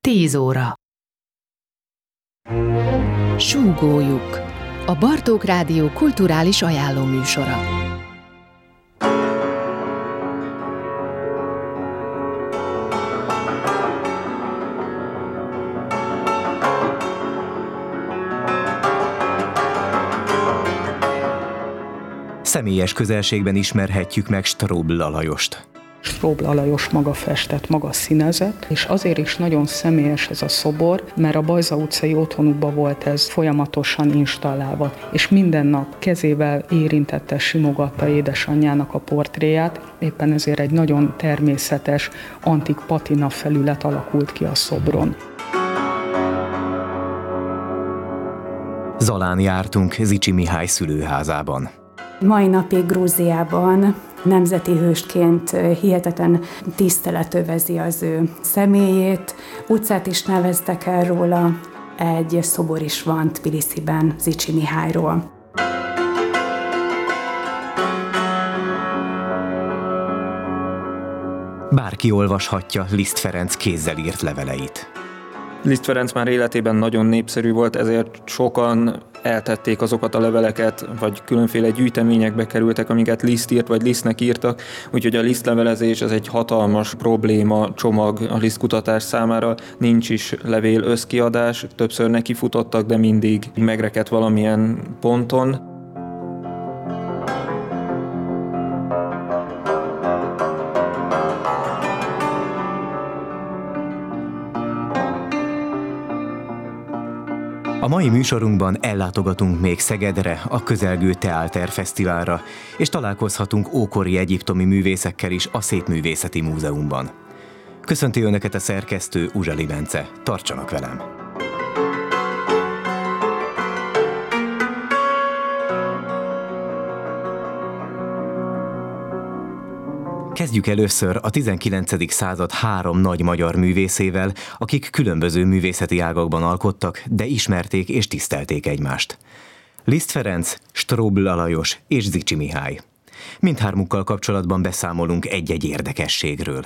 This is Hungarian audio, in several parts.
10 óra. Súgójuk. A Bartók Rádió kulturális ajánlóműsora. Személyes közelségben ismerhetjük meg Strobl Alajost. Strobl Alajos maga festett, maga színezett, és azért is nagyon személyes ez a szobor, mert a Bajza utcai otthonukban volt ez folyamatosan installálva, és minden nap kezével érintette, simogatta édesanyjának a portréját, éppen ezért egy nagyon természetes, antik patina felület alakult ki a szobron. Zalán jártunk Zichy Mihály szülőházában. Mai napig Grúziában nemzeti hősként hihetetlen tisztelet övezi az ő személyét. Utcát is neveztek el róla, egy szobor is van Tbilisiben Zichy Mihályról. Bárki olvashatja Liszt Ferenc kézzel írt leveleit. Liszt Ferenc már életében nagyon népszerű volt, ezért sokan eltették azokat a leveleket, vagy különféle gyűjteményekbe kerültek, amiket Liszt írt, vagy Lisztnek írtak, úgyhogy a Liszt levelezés az egy hatalmas probléma csomag a Liszt kutatás számára, nincs is levél összkiadás, többször nekifutottak, de mindig megrekedt valamilyen ponton. A mai műsorunkban ellátogatunk még Szegedre, a közelgő Teálter Fesztiválra, és találkozhatunk ókori egyiptomi művészekkel is a Szépművészeti Múzeumban. Köszönti Önöket a szerkesztő Uzsali Bence. Tartsanak velem! Kezdjük először a 19. század 3 nagy magyar művészével, akik különböző művészeti ágakban alkottak, de ismerték és tisztelték egymást. Liszt Ferenc, Strobl Alajos és Zichy Mihály. Mindhármukkal kapcsolatban beszámolunk egy-egy érdekességről.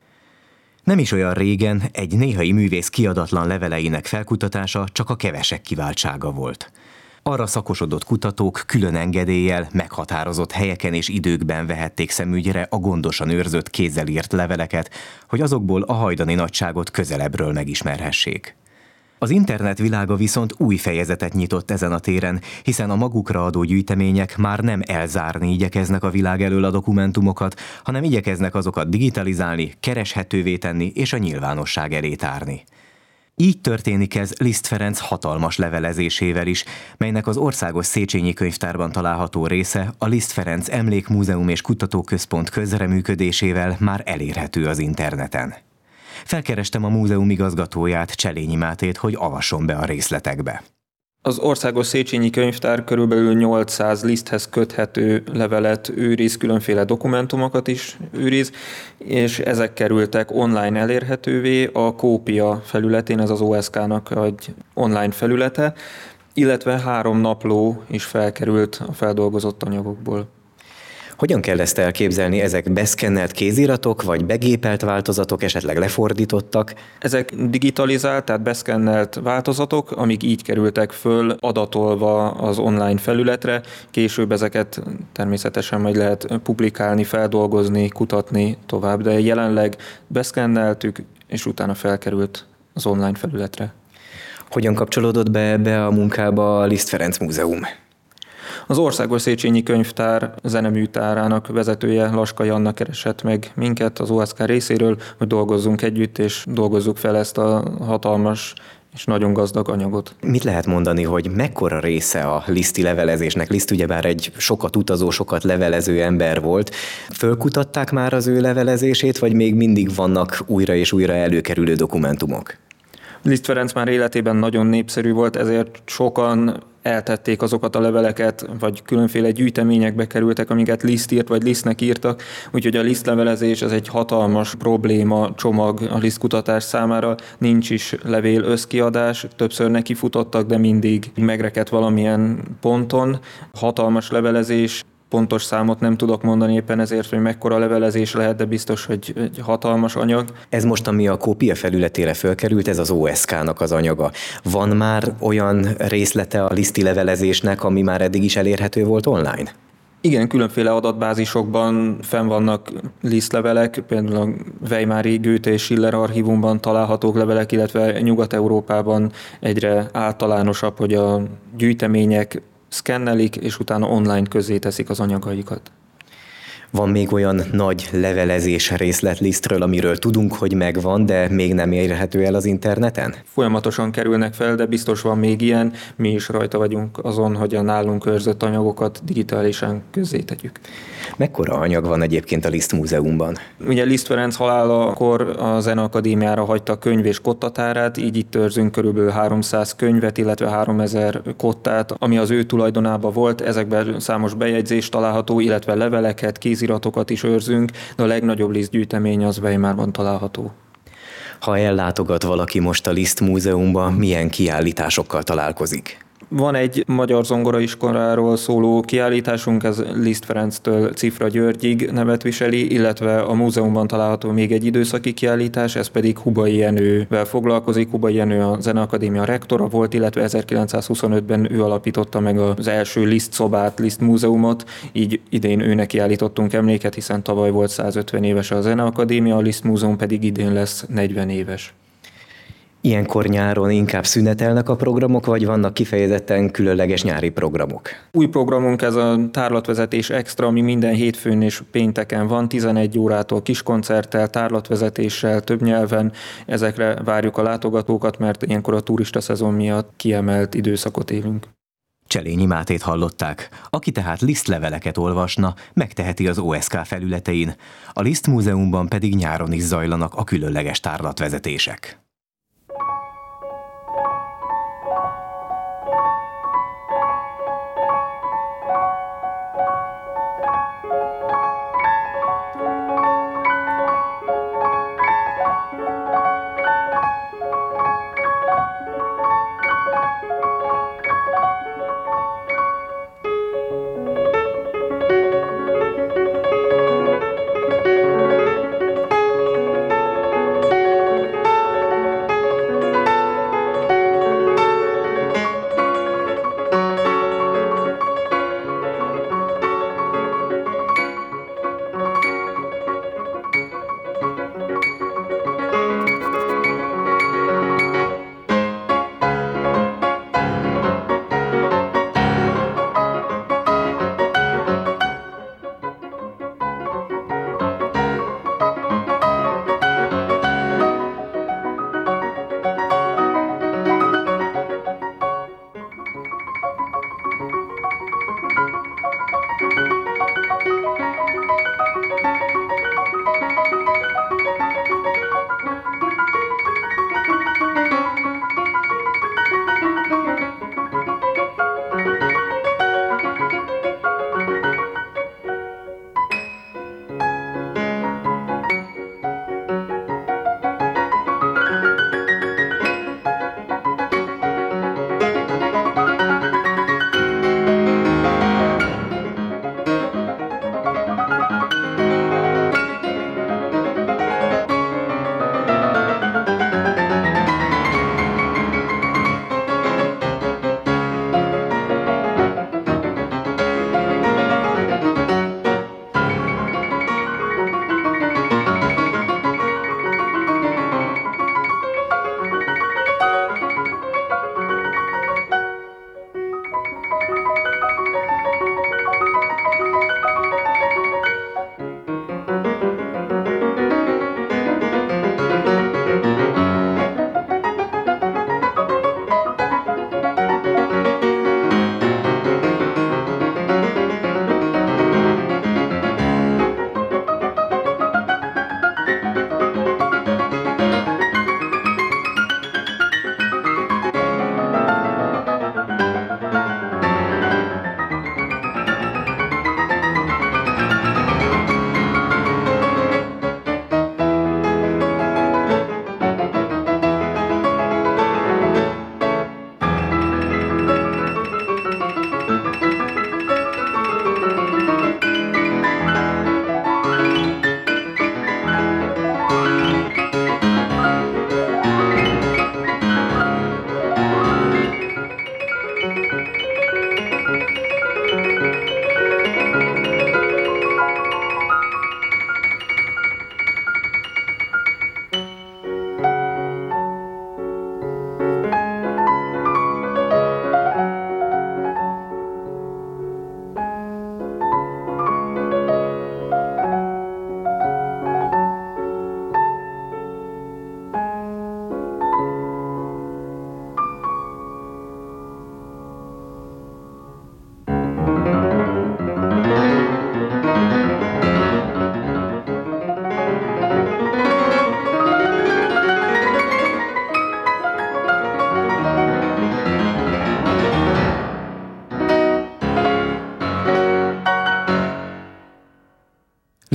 Nem is olyan régen egy néhai művész kiadatlan leveleinek felkutatása csak a kevesek kiváltsága volt. Arra szakosodott kutatók külön engedéllyel, meghatározott helyeken és időkben vehették szemügyre a gondosan őrzött kézzel írt leveleket, hogy azokból a hajdani nagyságot közelebbről megismerhessék. Az internet világa viszont új fejezetet nyitott ezen a téren, hiszen a magukra adó gyűjtemények már nem elzárni igyekeznek a világ elől a dokumentumokat, hanem igyekeznek azokat digitalizálni, kereshetővé tenni és a nyilvánosság elé tárni. Így történik ez Liszt Ferenc hatalmas levelezésével is, melynek az Országos Széchenyi Könyvtárban található része a Liszt Ferenc Emlékmúzeum és Kutatóközpont közreműködésével már elérhető az interneten. Felkerestem a múzeum igazgatóját, Cselényi Mátét, hogy avasson be a részletekbe. Az Országos Széchenyi Könyvtár körülbelül 800 Liszthez köthető levelet őriz, különféle dokumentumokat is őriz, és ezek kerültek online elérhetővé a Kópia felületén, ez az OSK-nak egy online felülete, illetve 3 napló is felkerült a feldolgozott anyagokból. Hogyan kell ezt elképzelni? Ezek beszkennelt kéziratok, vagy begépelt változatok, esetleg lefordítottak? Ezek digitalizált, tehát beszkennelt változatok, amik így kerültek föl, adatolva az online felületre. Később ezeket természetesen majd lehet publikálni, feldolgozni, kutatni tovább, de jelenleg beszkenneltük, és utána felkerült az online felületre. Hogyan kapcsolódott be ebbe a munkába a Liszt Ferenc Múzeum? Az Országos Széchenyi Könyvtár zeneműtárának vezetője, Laskai Anna keresett meg minket az OSK részéről, hogy dolgozzunk együtt, és dolgozzuk fel ezt a hatalmas és nagyon gazdag anyagot. Mit lehet mondani, hogy mekkora része a liszti levelezésnek? Liszt ugyebár egy sokat utazó, sokat levelező ember volt. Fölkutatták már az ő levelezését, vagy még mindig vannak újra és újra előkerülő dokumentumok? Liszt Ferenc már életében nagyon népszerű volt, ezért sokan eltették azokat a leveleket, vagy különféle gyűjteményekbe kerültek, amiket Liszt írt, vagy Lisztnek írtak, úgyhogy a Liszt levelezés az egy hatalmas probléma csomag a Liszt kutatás számára, nincs is levél összkiadás, többször nekifutottak, de mindig megrekedt valamilyen ponton. Hatalmas levelezés, pontos számot nem tudok mondani éppen ezért, hogy mekkora levelezés lehet, de biztos, hogy egy hatalmas anyag. Ez most, ami a kópia felületére fölkerült, ez az OSK-nak az anyaga. Van már olyan részlete a liszti levelezésnek, ami már eddig is elérhető volt online? Igen, különféle adatbázisokban fenn vannak lisztlevelek, például a Weimári Goethe és Schiller archívumban találhatók levelek, illetve Nyugat-Európában egyre általánosabb, hogy a gyűjtemények szkennelik, és utána online közzéteszik az anyagaikat. Van még olyan nagy levelezés részletlisztről, amiről tudunk, hogy megvan, de még nem érhető el az interneten? Folyamatosan kerülnek fel, de biztos van még ilyen. Mi is rajta vagyunk azon, hogy a nálunk őrzött anyagokat digitálisan közzétegyük. Mekkora anyag van egyébként a Liszt Múzeumban? Ugye Liszt Ferenc halálakor a Zeneakadémiára hagyta könyv és kottatárát, így itt őrzünk körülbelül 300 könyvet, illetve 3000 kottát, ami az ő tulajdonában volt. Ezekben számos bejegyzés található, illetve leveleket, kéziratokat is őrzünk, de a legnagyobb lisztgyűjtemény az Weimarban található. Ha ellátogat valaki most a Liszt Múzeumban, milyen kiállításokkal találkozik? Van egy magyar zongoraiskoláról szóló kiállításunk, ez Liszt Ferenctől Cifra Györgyig nevet viseli, illetve a múzeumban található még egy időszaki kiállítás, ez pedig Hubai Jenővel foglalkozik. Hubai Jenő a Zeneakadémia rektora volt, illetve 1925-ben ő alapította meg az első Liszt szobát, Liszt múzeumot, így idén őnek kiállítottunk emléket, hiszen tavaly volt 150 éves a Zeneakadémia, a Liszt múzeum pedig idén lesz 40 éves. Ilyenkor nyáron inkább szünetelnek a programok, vagy vannak kifejezetten különleges nyári programok? Új programunk ez a tárlatvezetés extra, ami minden hétfőn és pénteken van, 11 órától kiskoncerttel, tárlatvezetéssel, több nyelven. Ezekre várjuk a látogatókat, mert ilyenkor a turista szezon miatt kiemelt időszakot élünk. Cselényi Mátét hallották. Aki tehát lisztleveleket olvasna, megteheti az OSK felületein. A Liszt Múzeumban pedig nyáron is zajlanak a különleges tárlatvezetések.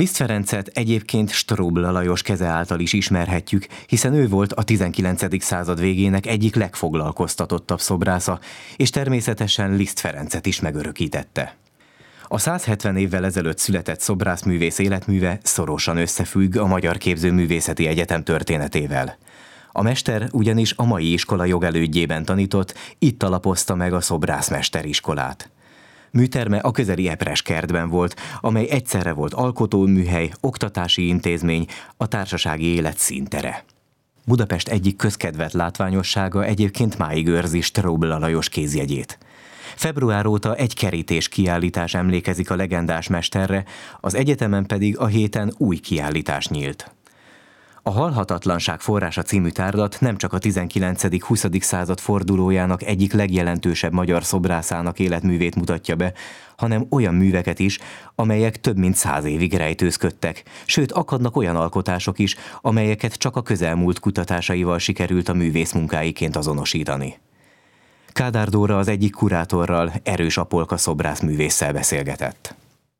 Liszt Ferencet egyébként Strobl Lajos keze által is ismerhetjük, hiszen ő volt a 19. század végének egyik legfoglalkoztatottabb szobrásza, és természetesen Liszt Ferencet is megörökítette. A 170 évvel ezelőtt született szobrászművész életműve szorosan összefügg a Magyar Képzőművészeti Egyetem történetével. A mester ugyanis a mai iskola jogelődjében tanított, itt alapozta meg a szobrászmesteriskolát. Műterme a közeli Epres kertben volt, amely egyszerre volt alkotóműhely, oktatási intézmény, a társasági élet színtere. Budapest egyik közkedvelt látványossága egyébként máig őrzi Strobl Lajos kézjegyét. Február óta egy kerítés kiállítás emlékezik a legendás mesterre, az egyetemen pedig a héten új kiállítás nyílt. A Halhatatlanság forrása című tárlat nem csak a 19.-20. század fordulójának egyik legjelentősebb magyar szobrászának életművét mutatja be, hanem olyan műveket is, amelyek több mint 100 évig rejtőzködtek, sőt akadnak olyan alkotások is, amelyeket csak a közelmúlt kutatásaival sikerült a művész munkáiként azonosítani. Kádár Dóra az egyik kurátorral, Erős Apolka szobrászművésszel beszélgetett.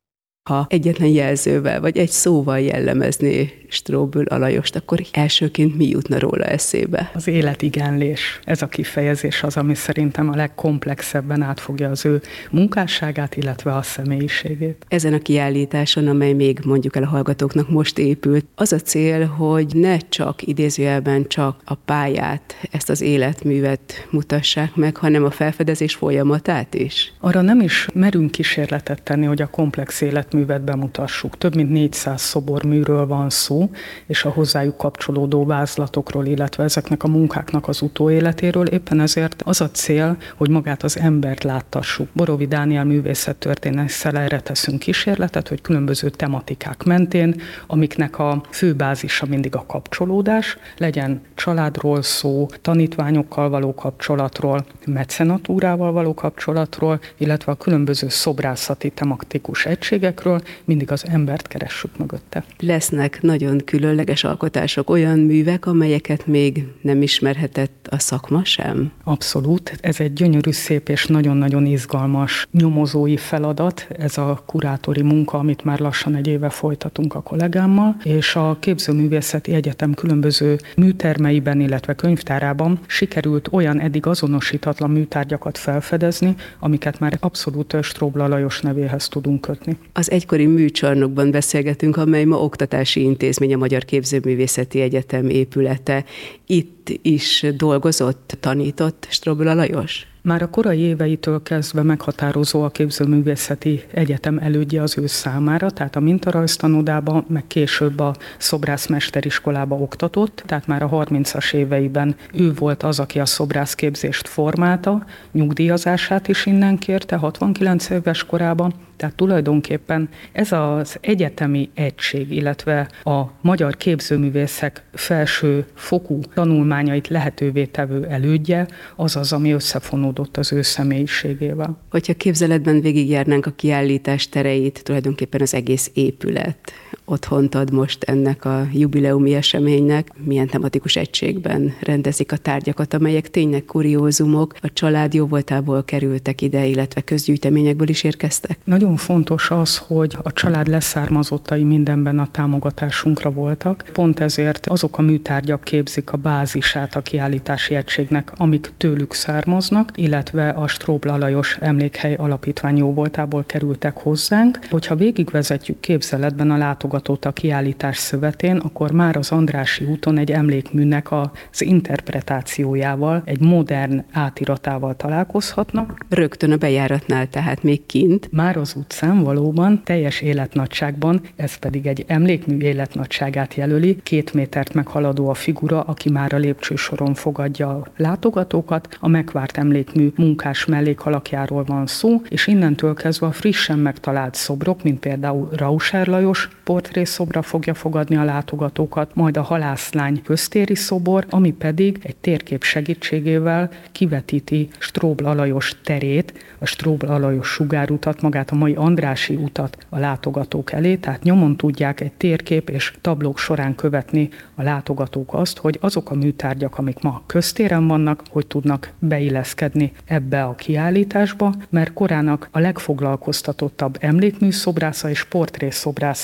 Ha egyetlen jelzővel, vagy egy szóval jellemezné Strobl Lajost, akkor elsőként mi jutna róla eszébe? Az életigenlés. Ez a kifejezés az, ami szerintem a legkomplexebben átfogja az ő munkásságát, illetve a személyiségét. Ezen a kiállításon, amely még mondjuk el a hallgatóknak most épült, az a cél, hogy ne csak idézőjelben csak a pályát, ezt az életművet mutassák meg, hanem a felfedezés folyamatát is. Arra nem is merünk kísérletet tenni, hogy a komplex életművet bemutassuk. Több mint 400 szoborműről van szó, és a hozzájuk kapcsolódó vázlatokról, illetve ezeknek a munkáknak az utóéletéről. Éppen ezért az a cél, hogy magát az embert láttassuk. Borovi Dániel művészettörténésszel erre teszünk kísérletet, hogy különböző tematikák mentén, amiknek a fő bázisa mindig a kapcsolódás, legyen családról szó, tanítványokkal való kapcsolatról, mecenatúrával való kapcsolatról, illetve a különböző szobrászati tematikus egységekről, mindig az embert keressük mögötte. Lesznek nagyon különleges alkotások, olyan művek, amelyeket még nem ismerhetett a szakma sem? Abszolút. Ez egy gyönyörű, szép és nagyon-nagyon izgalmas nyomozói feladat. Ez a kurátori munka, amit már lassan egy éve folytatunk a kollégámmal, és a Képzőművészeti Egyetem különböző műtermeiben, illetve könyvtárában sikerült olyan eddig azonosítatlan műtárgyakat felfedezni, amiket már abszolút Strobl Lajos nevéhez tudunk kötni. Az egykori műcsarnokban beszélgetünk, amely ma oktatási intézmény, a Magyar Képzőművészeti Egyetem épülete. Itt is dolgozott, tanított Strobl Lajos? Már a korai éveitől kezdve meghatározó a Képzőművészeti Egyetem elődje az ő számára, tehát a mintarajztanodában, meg később a szobrászmesteriskolába oktatott, tehát már a 30-as éveiben ő volt az, aki a szobrászképzést formálta, nyugdíjazását is innen kérte 69 éves korában, tehát tulajdonképpen ez az egyetemi egység, illetve a magyar képzőművészek felső fokú tanulmányait lehetővé tevő elődje, az, ami összefonódott az ő személyiségével. Hogyha képzeletben végigjárnánk a kiállítás tereit, tulajdonképpen az egész épület otthont ad most ennek a jubileumi eseménynek, milyen tematikus egységben rendezik a tárgyakat, amelyek tényleg kuriózumok, a család jóvoltából kerültek ide, illetve közgyűjteményekből is érkeztek? Nagyon fontos az, hogy a család leszármazottai mindenben a támogatásunkra voltak. Pont ezért azok a műtárgyak képzik a bázisát a kiállítási egységnek, amik tőlük származnak, illetve a Strobl Lajos Emlékhely Alapítvány jóvoltából kerültek hozzánk. Hogyha végigvezetjük képzeletben a látogatót a kiállítás szövetén, akkor már az Andrássy úton egy emlékműnek az interpretációjával, egy modern átiratával találkozhatnak. Rögtön a bejáratnál, tehát még kint. Már az utcán valóban teljes életnagyságban, ez pedig egy emlékmű életnagyságát jelöli, 2 métert meghaladó a figura, aki már a lépcsősoron fogadja a látogatókat. A megvárt emlékmű munkás mellékalakjáról van szó, és innentől kezdve a frissen megtalált szobrok, mint például Rauscher Lajos portrészobra fogja fogadni a látogatókat, majd a halászlány köztéri szobor, ami pedig egy térkép segítségével kivetíti Strobl Lajos terét, a Strobl Lajos sugárutat, magát a mai Andrássy utat a látogatók elé, tehát nyomon tudják egy térkép és tablók során követni a látogatók azt, hogy azok a műtárgyak, amik ma köztéren vannak, hogy tudnak beilleszkedni ebbe a kiállításba, mert korának a legfoglalkoztatottabb emlékműszobrásza és portrészzobrásza is volt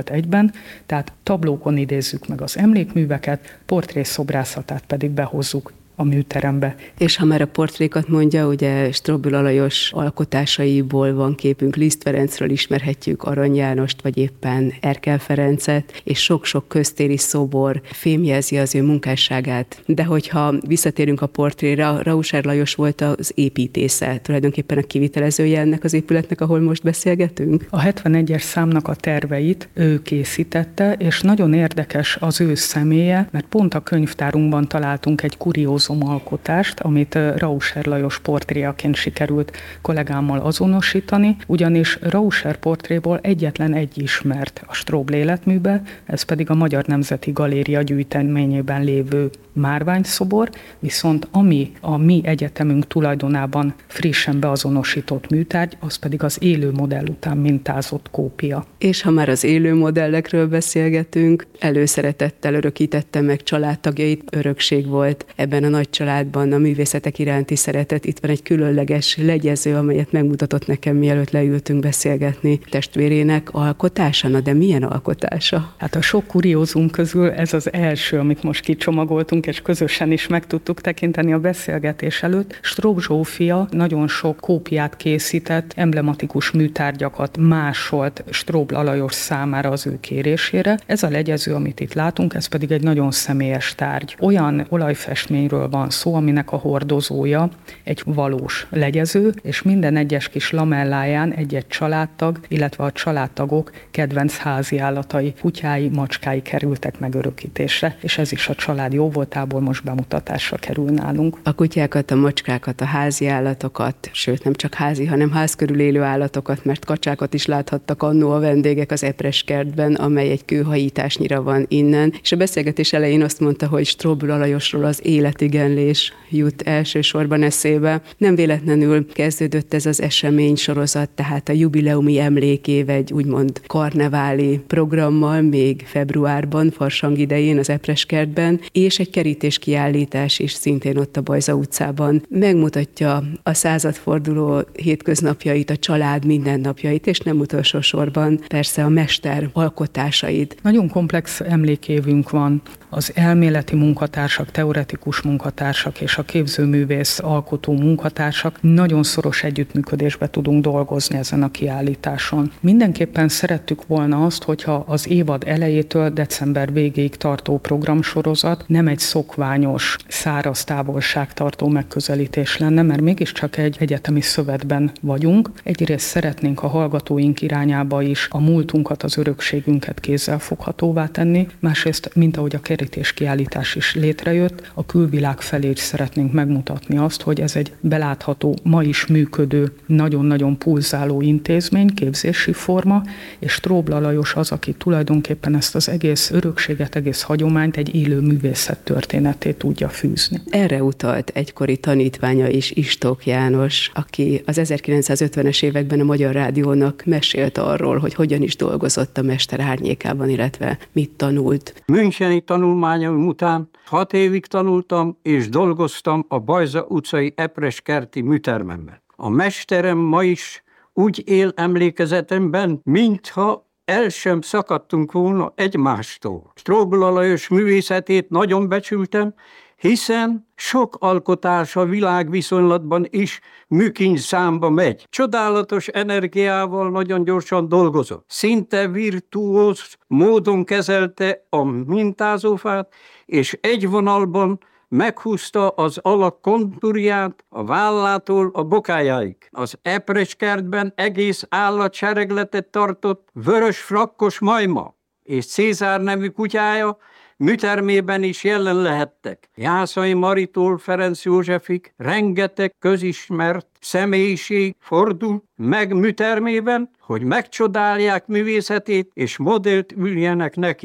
volt egyben, tehát tablókon idézzük meg az emlékműveket, portrészobrászatát pedig behozzuk a műterembe. És ha már a portrékat mondja, ugye Strobl Lajos alkotásaiból van képünk, Liszt Ferencről ismerhetjük Arany Jánost, vagy éppen Erkel Ferencet, és sok-sok köztéri szobor fémjelzi az ő munkásságát. De hogyha visszatérünk a portréra, Rauser Lajos volt az építésze, tulajdonképpen a kivitelezője ennek az épületnek, ahol most beszélgetünk? A 71-es számnak a terveit ő készítette, és nagyon érdekes az ő személye, mert pont a könyvtárunkban találtunk egy kuriózum alkotást, amit Rauser Lajos portréjaként sikerült kollégámmal azonosítani, ugyanis Rauser portréból egyetlen egy ismert a Strobl életműbe, ez pedig a Magyar Nemzeti Galéria gyűjteményében lévő márványszobor, viszont ami a mi egyetemünk tulajdonában frissen beazonosított műtárgy, az pedig az élő modell után mintázott kópia. És ha már az élő modellekről beszélgetünk, előszeretettel örökítette meg családtagjait, örökség volt ebben a nagy családban a művészetek iránti szeretet. Itt van egy különleges legyező, amelyet megmutatott nekem, mielőtt leültünk beszélgetni. Testvérének alkotása, na de milyen alkotása? Hát a sok kuriózum közül ez az első, amit most kicsomagoltunk, és közösen is meg tudtuk tekinteni a beszélgetés előtt. Strobl Zsófia nagyon sok kópiát készített, emblematikus műtárgyakat másolt Strobl Lajos számára az ő kérésére. Ez a legyező, amit itt látunk, ez pedig egy nagyon személyes tárgy. Olyan olajfestményről van szó, aminek a hordozója egy valós legyező, és minden egyes kis lamelláján egy-egy családtag, illetve a családtagok kedvenc háziállatai, kutyái, macskái kerültek megörökítésre, és ez is a család jó voltából most bemutatásra kerül nálunk. A kutyákat, a macskákat, a háziállatokat, sőt nem csak házi, hanem ház körül élő állatokat, mert kacsákat is láthattak annó a vendégek az Epres kertben, amely egy kőhajításnyira van innen, és a beszélgetés elején azt mondta, hogy Strobl Lajosról az életigenlés jut elsősorban eszébe. Nem véletlenül kezdődött ez az esemény sorozat, tehát a jubileumi emlékév egy úgymond karneváli programmal még februárban, farsang idején az Epres kertben, és egy kerítéskiállítás is szintén ott a Bajza utcában megmutatja a századforduló hétköznapjait, a család mindennapjait, és nem utolsó sorban persze a mester alkotásait. Nagyon komplex emlékévünk van. Az elméleti munkatársak, teoretikus munkatársak és a képzőművész alkotó munkatársak nagyon szoros együttműködésbe tudunk dolgozni ezen a kiállításon. Mindenképpen szerettük volna azt, hogyha az évad elejétől december végéig tartó programsorozat nem egy szokványos, száraz távolságtartó megközelítés lenne, mert mégiscsak egy egyetemi szövetben vagyunk. Egyrészt szeretnénk a hallgatóink irányába is a múltunkat, az örökségünket kézzelfoghatóvá tenni, másrészt, mint ahogy a kerítéskiállítás is létrejött, a külvilág felé is szeretnénk megmutatni azt, hogy ez egy belátható, ma is működő, nagyon-nagyon pulzáló intézmény, képzési forma, és Strobl Lajos az, aki tulajdonképpen ezt az egész örökséget, egész hagyományt egy élő művészet történetét tudja fűzni. Erre utalt egykori tanítványa is, Istók János, aki az 1950-es években a Magyar Rádiónak mesélt arról, hogy hogyan is dolgozott a mester árnyékában, illetve mit tanult. Müncheni tanulmányom után 6 évig tanultam és dolgoztam a Bajza utcai Epres kerti műtermemben. A mesterem ma is úgy él emlékezetemben, mintha el sem szakadtunk volna egymástól. Strobl Lajos művészetét nagyon becsültem, hiszen sok alkotása világviszonylatban is műkincs számba megy. Csodálatos energiával nagyon gyorsan dolgozott. Szinte virtuóz módon kezelte a mintázófát, és egy vonalban meghúzta az alak kontúrját a vállától a bokájáig. Az Epres kertben egész állatseregletet tartott vörös frakkos majma, és Cézár nevű kutyája műtermében is jelen lehettek. Jászai Maritól Ferenc Józsefig rengeteg közismert személyiség fordul meg műtermében, hogy megcsodálják művészetét és modellt üljenek neki.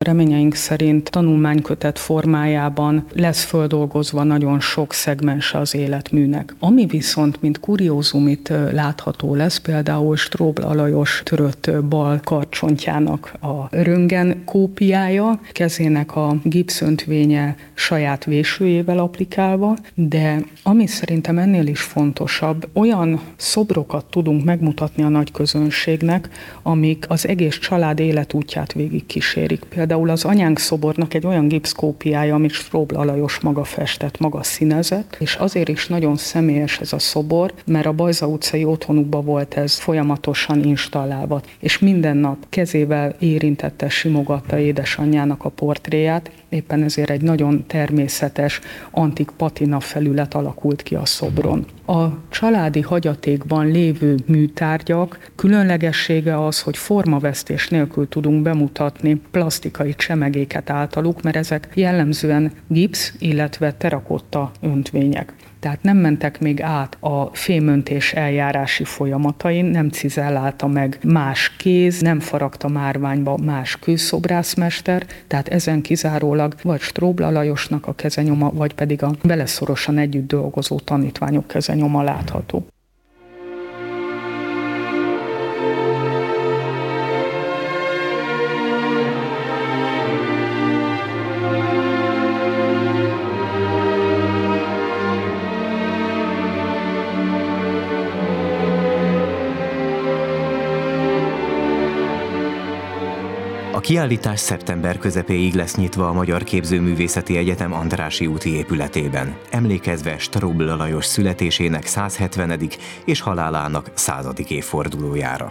reményeink szerint tanulmánykötet formájában lesz földolgozva nagyon sok szegmense az életműnek. Ami viszont, mint kuriózum itt látható lesz, például Strobl Alajos törött bal karcsontjának a röntgen kópiája, kezének a gipszöntvénye saját vésőjével applikálva, de ami szerintem ennél is fontosabb, olyan szobrokat tudunk megmutatni a nagy közönségnek, amik az egész család életútját végig kísérik. Például az anyánk szobornak egy olyan gipszkópiája, amit Strobl Alajos maga festett, maga színezett, és azért is nagyon személyes ez a szobor, mert a Bajza utcai otthonukban volt ez folyamatosan installálva, és minden nap kezével érintette, simogatta édesanyjának a portréját, éppen ezért egy nagyon természetes, antik patina felület alakult ki a szobron. A családi hagyatékban lévő műtárgyak különlegessége az, hogy formavesztés nélkül tudunk bemutatni plastikai csemegéket általuk, mert ezek jellemzően gipsz, illetve terakotta öntvények. Tehát nem mentek még át a fémöntés eljárási folyamatain, nem cizellálta meg más kéz, nem faragta márványba más kőszobrászmester, tehát ezen kizárólag vagy Strobl Alajosnak a kezenyoma, vagy pedig a vele szorosan együtt dolgozó tanítványok kezenyoma látható. A kiállítás szeptember közepéig lesz nyitva a Magyar Képzőművészeti Egyetem Andrássy úti épületében, emlékezve Strobl Alajos születésének 170. és halálának 100. évfordulójára.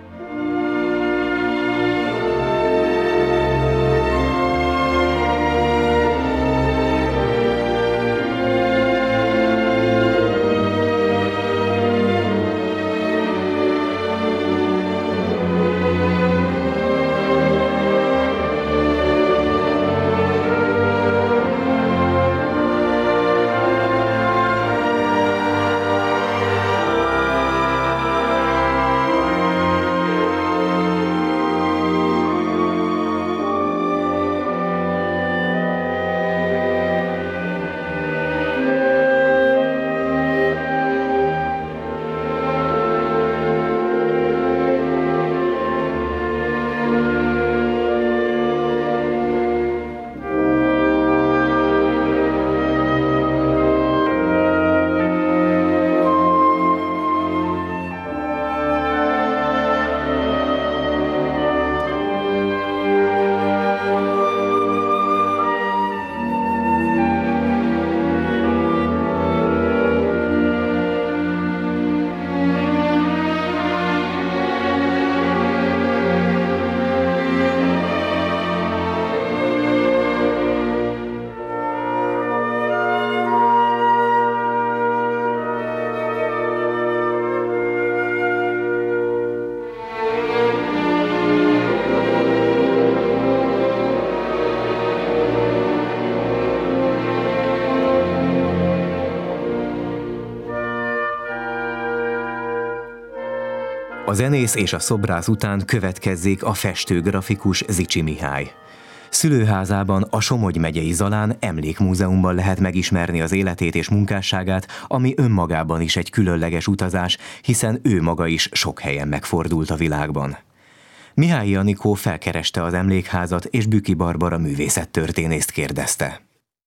A zenész és a szobrász után következzék a festő-grafikus Zichy Mihály. Szülőházában, a Somogy megyei Zalán emlékmúzeumban lehet megismerni az életét és munkásságát, ami önmagában is egy különleges utazás, hiszen ő maga is sok helyen megfordult a világban. Mihály Anikó felkereste az emlékházat, és Büki Barbara művészettörténészt kérdezte.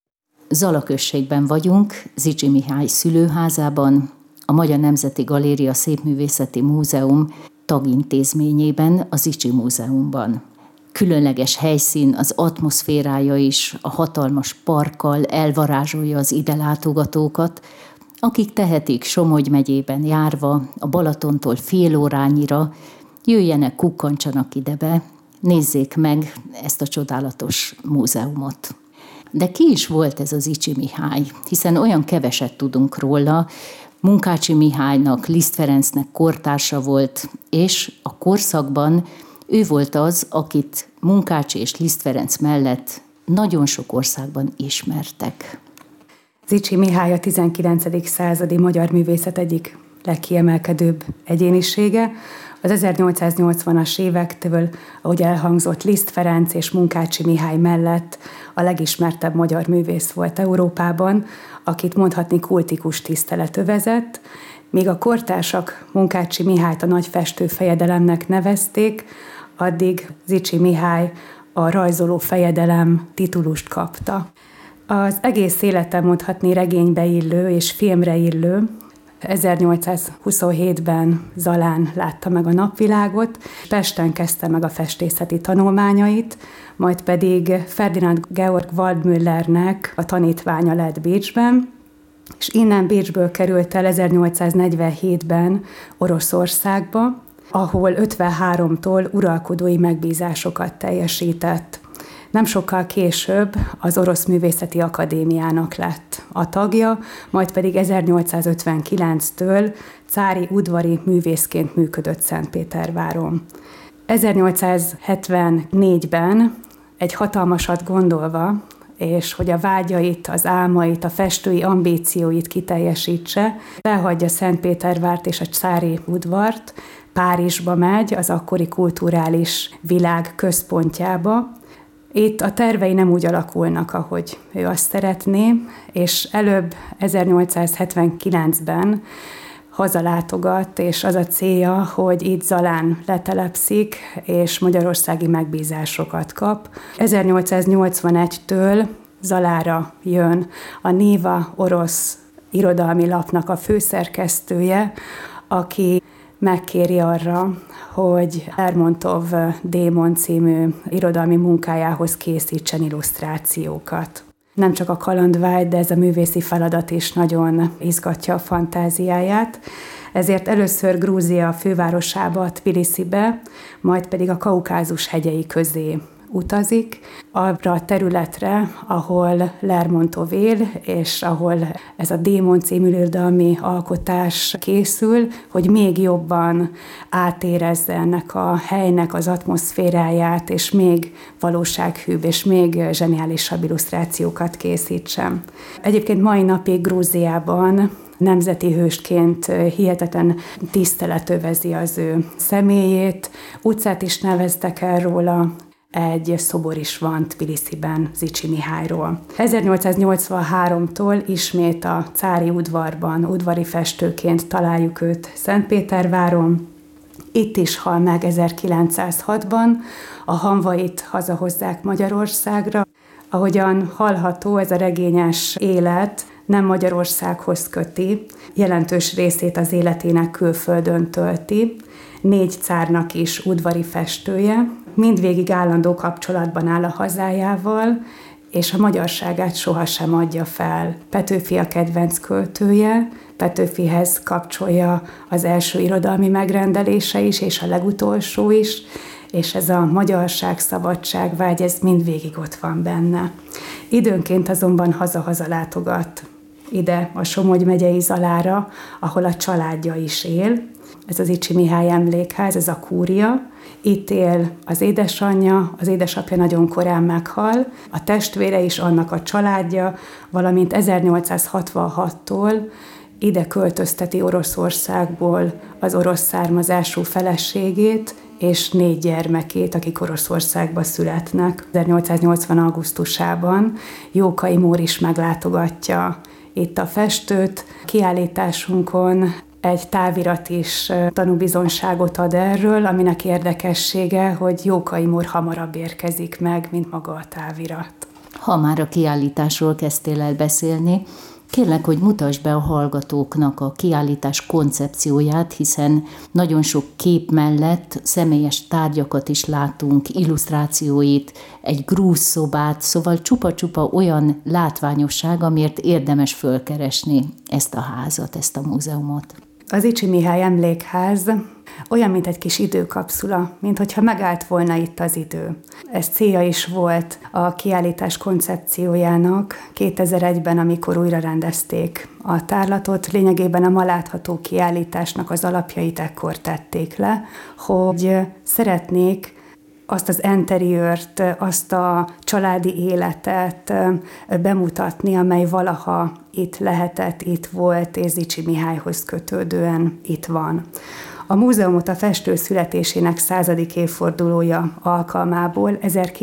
Zala községben vagyunk, Zichy Mihály szülőházában, a Magyar Nemzeti Galéria Szépművészeti Múzeum tagintézményében, a Zichy Múzeumban. Különleges helyszín, az atmoszférája is, a hatalmas parkkal elvarázsolja az ide látogatókat, akik tehetik Somogy megyében járva, a Balatontól fél órányira, jöjjenek, kukkancsanak ide be, nézzék meg ezt a csodálatos múzeumot. De ki is volt ez az Zichy Mihály, hiszen olyan keveset tudunk róla. Munkácsi Mihálynak, Liszt Ferencnek kortársa volt, és a korszakban ő volt az, akit Munkácsi és Liszt Ferenc mellett nagyon sok országban ismertek. Zichy Mihály a 19. századi magyar művészet egyik legkiemelkedőbb egyénisége. Az 1880-as évektől, ahogy elhangzott, Liszt Ferenc és Munkácsy Mihály mellett a legismertebb magyar művész volt Európában, akit mondhatni kultikus tisztelet övezett, míg a kortársak Munkácsy Mihályt a nagy festő fejedelemnek nevezték, addig Zichy Mihály a rajzoló fejedelem titulust kapta. Az egész élete mondhatni regénybe illő és filmre illő. 1827-ben Zalán látta meg a napvilágot, Pesten kezdte meg a festészeti tanulmányait, majd pedig Ferdinand Georg Waldmüllernek a tanítványa lett Bécsben, és innen Bécsből került el 1847-ben Oroszországba, ahol 53-tól uralkodói megbízásokat teljesített. Nem sokkal később az Orosz Művészeti Akadémiának lett a tagja, majd pedig 1859-től cári udvari művészként működött Szentpéterváron. 1874-ben egy hatalmasat gondolva, és hogy a vágyait, az álmait, a festői ambícióit kiteljesítse, elhagyja Szentpétervárt és a cári udvart, Párizsba megy, az akkori kulturális világ központjába. Itt a tervei nem úgy alakulnak, ahogy ő azt szeretné, és előbb 1879-ben hazalátogat, és az a célja, hogy itt Zalán letelepszik, és magyarországi megbízásokat kap. 1881-től Zalára jön a Néva orosz irodalmi lapnak a főszerkesztője, aki megkéri arra, hogy Lermontov Démon című irodalmi munkájához készítsen illusztrációkat. Nem csak a kalandvágy, de ez a művészi feladat is nagyon izgatja a fantáziáját. Ezért először Grúzia fővárosába, Tbilisibe, majd pedig a Kaukázus hegyei közé utazik, arra a területre, ahol Lermontov él, és ahol ez a Démon című irodalmi alkotás készül, hogy még jobban átérezze ennek a helynek az atmoszféráját, és még valósághűbb, és még zseniálisabb illusztrációkat készítsen. Egyébként mai napig Grúziában nemzeti hősként hihetetlen tisztelet övezi az ő személyét, utcát is neveztek el róla, egy szobor is van Tbilisiben Zichy Mihályról. 1883-tól ismét a cári udvarban, udvari festőként találjuk őt Szentpéterváron. Itt is hal meg 1906-ban, a hamvait hazahozzák Magyarországra. Ahogyan hallható, ez a regényes élet nem Magyarországhoz köti, jelentős részét az életének külföldön tölti. 4 cárnak is udvari festője, mindvégig állandó kapcsolatban áll a hazájával, és a magyarságát sohasem adja fel. Petőfi a kedvenc költője, Petőfihez kapcsolja az első irodalmi megrendelése is, és a legutolsó is, és ez a magyarság, szabadságvágy, ez mindvégig ott van benne. Időnként azonban haza-haza látogat ide a Somogy megyei Zalára, ahol a családja is él. Ez az Zichy Mihály emlékház, ez a kúria. Itt él az édesanyja, az édesapja nagyon korán meghal, a testvére is, annak a családja, valamint 1866-tól ide költözteti Oroszországból az orosz származású feleségét és 4 gyermekét, akik Oroszországba születnek. 1880. augusztusában Jókai Mór is meglátogatja itt a festőt. Kiállításunkon egy távirat is tanúbizonyságot ad erről, aminek érdekessége, hogy Jókai Mór hamarabb érkezik meg, mint maga a távirat. Ha már a kiállításról kezdtél el beszélni, kérlek, hogy mutasd be a hallgatóknak a kiállítás koncepcióját, hiszen nagyon sok kép mellett személyes tárgyakat is látunk, illusztrációit, egy grúz szobát, szóval csupa-csupa olyan látványosság, amiért érdemes fölkeresni ezt a házat, ezt a múzeumot. Az Zichy Mihály emlékház olyan, mint egy kis időkapszula, mint hogyha megállt volna itt az idő. Ez célja is volt a kiállítás koncepciójának 2001-ben, amikor újra rendezték a tárlatot. Lényegében a ma látható kiállításnak az alapjait ekkor tették le, hogy szeretnék azt az interiőrt, azt a családi életet bemutatni, amely valaha itt lehetett, itt volt, és Zichy Mihályhoz kötődően itt van. A A múzeumot a festő születésének 100. évfordulója alkalmából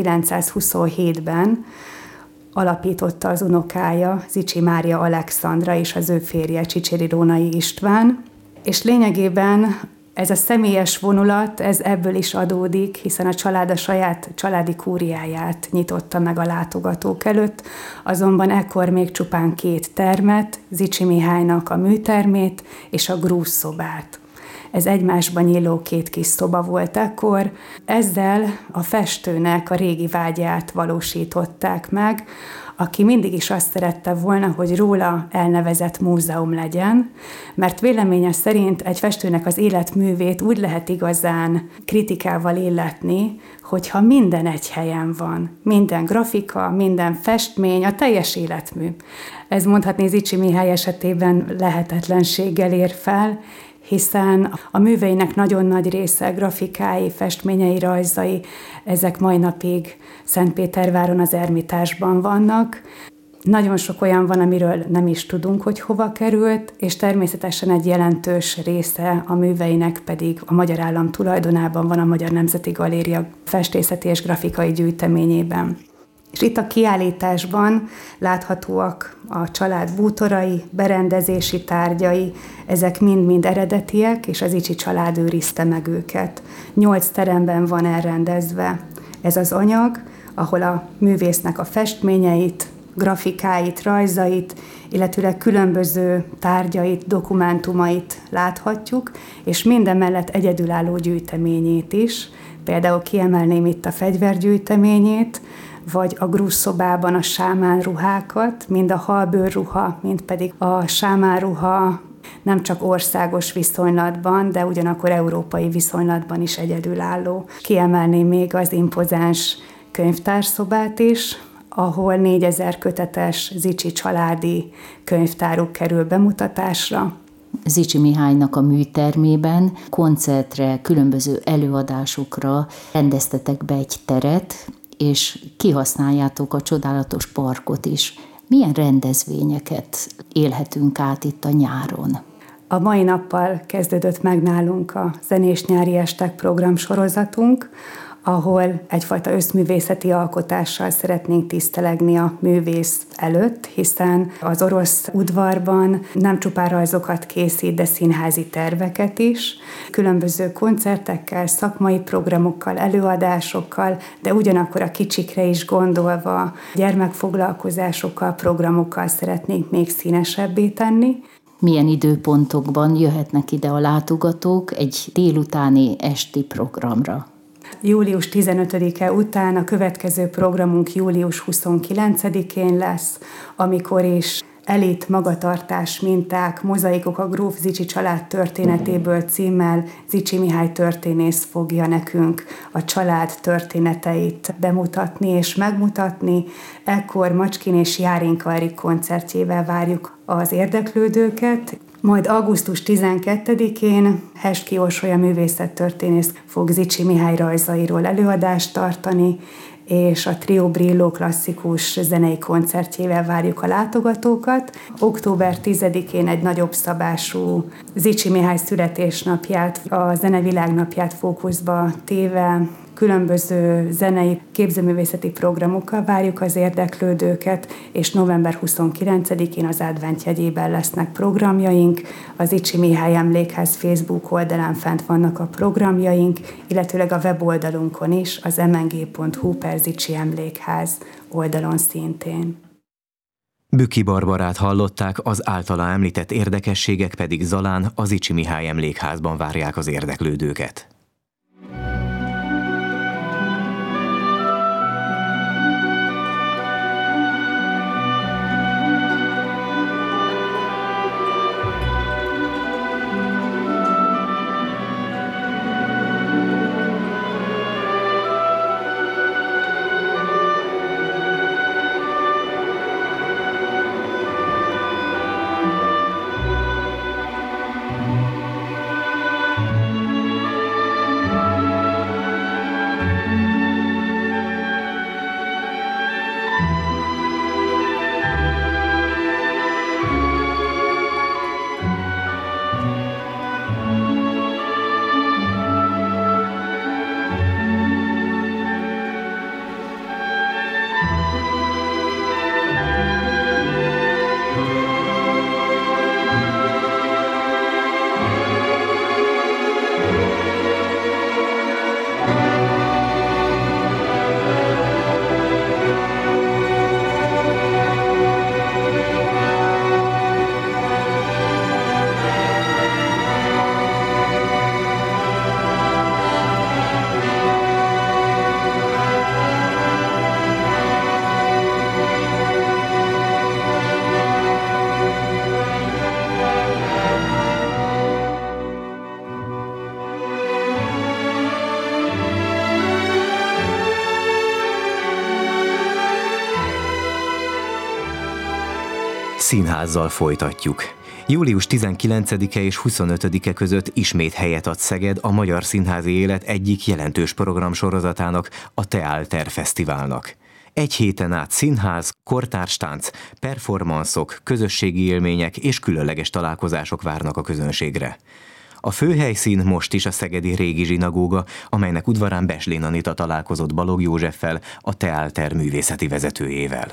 1927-ben alapította az unokája, Zichy Mária Alexandra és az ő férje Csicseri Rónai István, és lényegében ez a személyes vonulat, ez ebből is adódik, hiszen a család a saját családi kúriáját nyitotta meg a látogatók előtt, azonban ekkor még csupán 2 termet, Zichy Mihálynak a műtermét és a grúzszobát. Ez egymásban nyíló 2 kis szoba volt ekkor. Ezzel a festőnek a régi vágyát valósították meg, aki mindig is azt szerette volna, hogy róla elnevezett múzeum legyen, mert véleménye szerint egy festőnek az életművét úgy lehet igazán kritikával illetni, hogyha minden egy helyen van. Minden grafika, minden festmény, a teljes életmű. Ez mondhatni Zichy Mihály esetében lehetetlenséggel ér fel, hiszen a műveinek nagyon nagy része, grafikái, festményei, rajzai, ezek mai napig Szentpéterváron az Ermitásban vannak. Nagyon sok olyan van, amiről nem is tudunk, hogy hova került, és természetesen egy jelentős része a műveinek pedig a Magyar Állam tulajdonában van, a Magyar Nemzeti Galéria festészeti és grafikai gyűjteményében. És itt a kiállításban láthatóak a család bútorai, berendezési tárgyai, ezek mind-mind eredetiek, és az Zichy család őrizte meg őket. 8 teremben van elrendezve ez az anyag, ahol a művésznek a festményeit, grafikáit, rajzait, illetőleg különböző tárgyait, dokumentumait láthatjuk, és mindemellett egyedülálló gyűjteményét is. Például kiemelném itt a fegyvergyűjteményét, vagy a grúzszobában a sámán ruhákat, mind a halbőrruha, mind pedig a sámán ruha nem csak országos viszonylatban, de ugyanakkor európai viszonylatban is egyedülálló. Kiemelném még az impozáns könyvtárszobát is, ahol 4000 kötetes Zichy családi könyvtáruk kerül bemutatásra. Zichy Mihálynak a műtermében koncertre, különböző előadásokra rendeztetek be egy teret, és kihasználjátok a csodálatos parkot is. Milyen rendezvényeket élhetünk át itt a nyáron? A mai nappal kezdődött meg nálunk a Zenés Nyári Estek programsorozatunk, ahol egyfajta összművészeti alkotással szeretnénk tisztelegni a művész előtt, hiszen az orosz udvarban nem csupán rajzokat készít, de színházi terveket is, különböző koncertekkel, szakmai programokkal, előadásokkal, de ugyanakkor a kicsikre is gondolva gyermekfoglalkozásokkal, programokkal szeretnénk még színesebbé tenni. Milyen időpontokban jöhetnek ide a látogatók egy délutáni esti programra? Július 15-e után a következő programunk július 29-én lesz, amikor is elit magatartás minták, mozaikok a gróf Zichy család történetéből címmel Zichy Mihály történész fogja nekünk a család történeteit bemutatni és megmutatni. Ekkor Macskin és Járinka Erik koncertjével várjuk az érdeklődőket. Majd augusztus 12-én Hestki Orsolya művészettörténész fog Zichy Mihály rajzairól előadást tartani, és a Trio Brillo klasszikus zenei koncertjével várjuk a látogatókat. Október 10-én egy nagyobb szabású Zichy Mihály születésnapját, a Zene Világnapját fókuszba téve, különböző zenei képzőművészeti programokkal várjuk az érdeklődőket, és november 29-én az advent jegyében lesznek programjaink. Az Zichy Mihály Emlékház Facebook oldalán fent vannak a programjaink, illetőleg a weboldalunkon is, az mng.hu/Zichy Emlékház oldalon szintén. Bükki Barbarát hallották, az általa említett érdekességek pedig Zalán, a Zichy Mihály Emlékházban várják az érdeklődőket. Színházzal folytatjuk. Július 19-e és 25-e között ismét helyet ad Szeged a magyar színházi élet egyik jelentős programsorozatának, a Teálter Fesztiválnak. Egy héten át színház, kortárstánc, performanszok, közösségi élmények és különleges találkozások várnak a közönségre. A főhelyszín most is a szegedi régi zsinagóga, amelynek udvarán Beslén Anita találkozott Balogh Józseffel, a Teálter művészeti vezetőjével.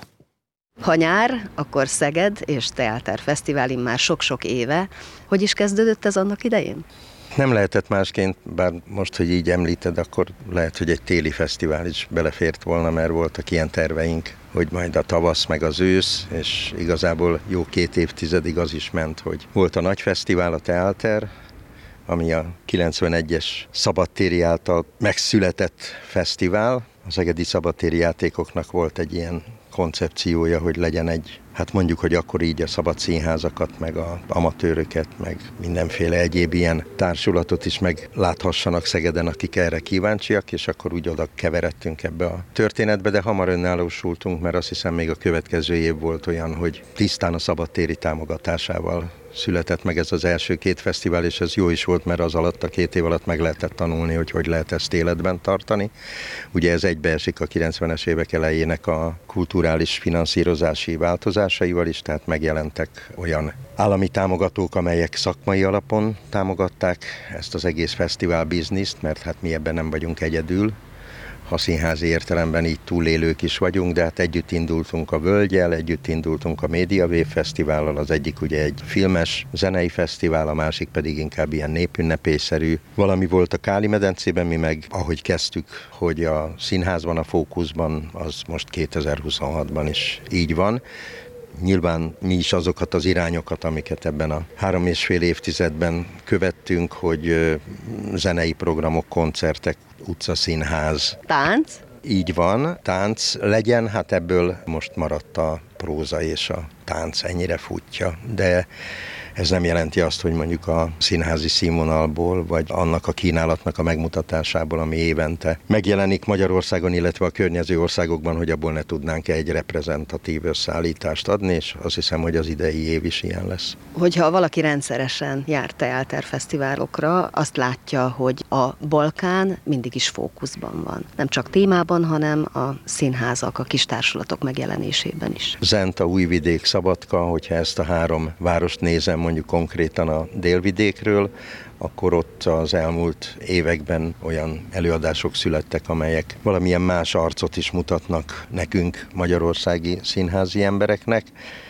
Ha nyár, akkor Szeged és Teálter Fesztivál immár sok-sok éve. Hogy is kezdődött ez annak idején? Nem lehetett másként, bár most, hogy így említed, akkor lehet, hogy egy téli fesztivál is belefért volna, mert voltak ilyen terveink, hogy majd a tavasz meg az ősz, és igazából jó 2 évtizedig az is ment, hogy volt a nagy fesztivál, a Teálter, ami a 91-es szabadtéri által megszületett fesztivál. A szegedi szabadtéri játékoknak volt egy ilyen koncepciója, hogy legyen egy, hát mondjuk, hogy akkor így a szabad színházakat, meg a amatőröket, meg mindenféle egyéb ilyen társulatot is megláthassanak Szegeden, akik erre kíváncsiak, és akkor úgy oda keveredtünk ebbe a történetbe, de hamar önállósultunk, mert azt hiszem még a következő év volt olyan, hogy tisztán a szabadtéri támogatásával született meg ez az első 2 fesztivál, és ez jó is volt, mert az alatt a 2 év alatt meg lehetett tanulni, hogy lehet ezt életben tartani. Ugye ez egybeesik a 90-es évek elejének a kulturális finanszírozási változásaival is, tehát megjelentek olyan állami támogatók, amelyek szakmai alapon támogatták ezt az egész fesztivál bizniszt, mert hát mi ebben nem vagyunk egyedül. Ha színházi értelemben így túlélők is vagyunk, de hát együtt indultunk a Völgyel, együtt indultunk a Média Wave Fesztivállal, az egyik ugye egy filmes, zenei fesztivál, a másik pedig inkább ilyen népünnepészerű. Valami volt a Káli-medencében, mi meg ahogy kezdtük, hogy a színházban, a fókuszban, az most 2026-ban is így van. Nyilván mi is azokat az irányokat, amiket ebben a 3,5 évtizedben követtünk, hogy zenei programok, koncertek, utcaszínház. Tánc? Így van, tánc legyen, hát ebből most maradt a próza és a tánc, ennyire futja, de ez nem jelenti azt, hogy mondjuk a színházi színvonalból, vagy annak a kínálatnak a megmutatásából, ami évente megjelenik Magyarországon, illetve a környező országokban, hogy abból ne tudnánk egy reprezentatív összeállítást adni, és azt hiszem, hogy az idei év is ilyen lesz. Hogyha valaki rendszeresen jár Teálter fesztiválokra, azt látja, hogy a Balkán mindig is fókuszban van. Nem csak témában, hanem a színházak, a kis társulatok megjelenésében is. Zenta, Újvidék, Szabadka, hogyha ezt a 3 várost nézem, mondjuk konkrétan a délvidékről, akkor ott az elmúlt években olyan előadások születtek, amelyek valamilyen más arcot is mutatnak nekünk, magyarországi színházi embereknek.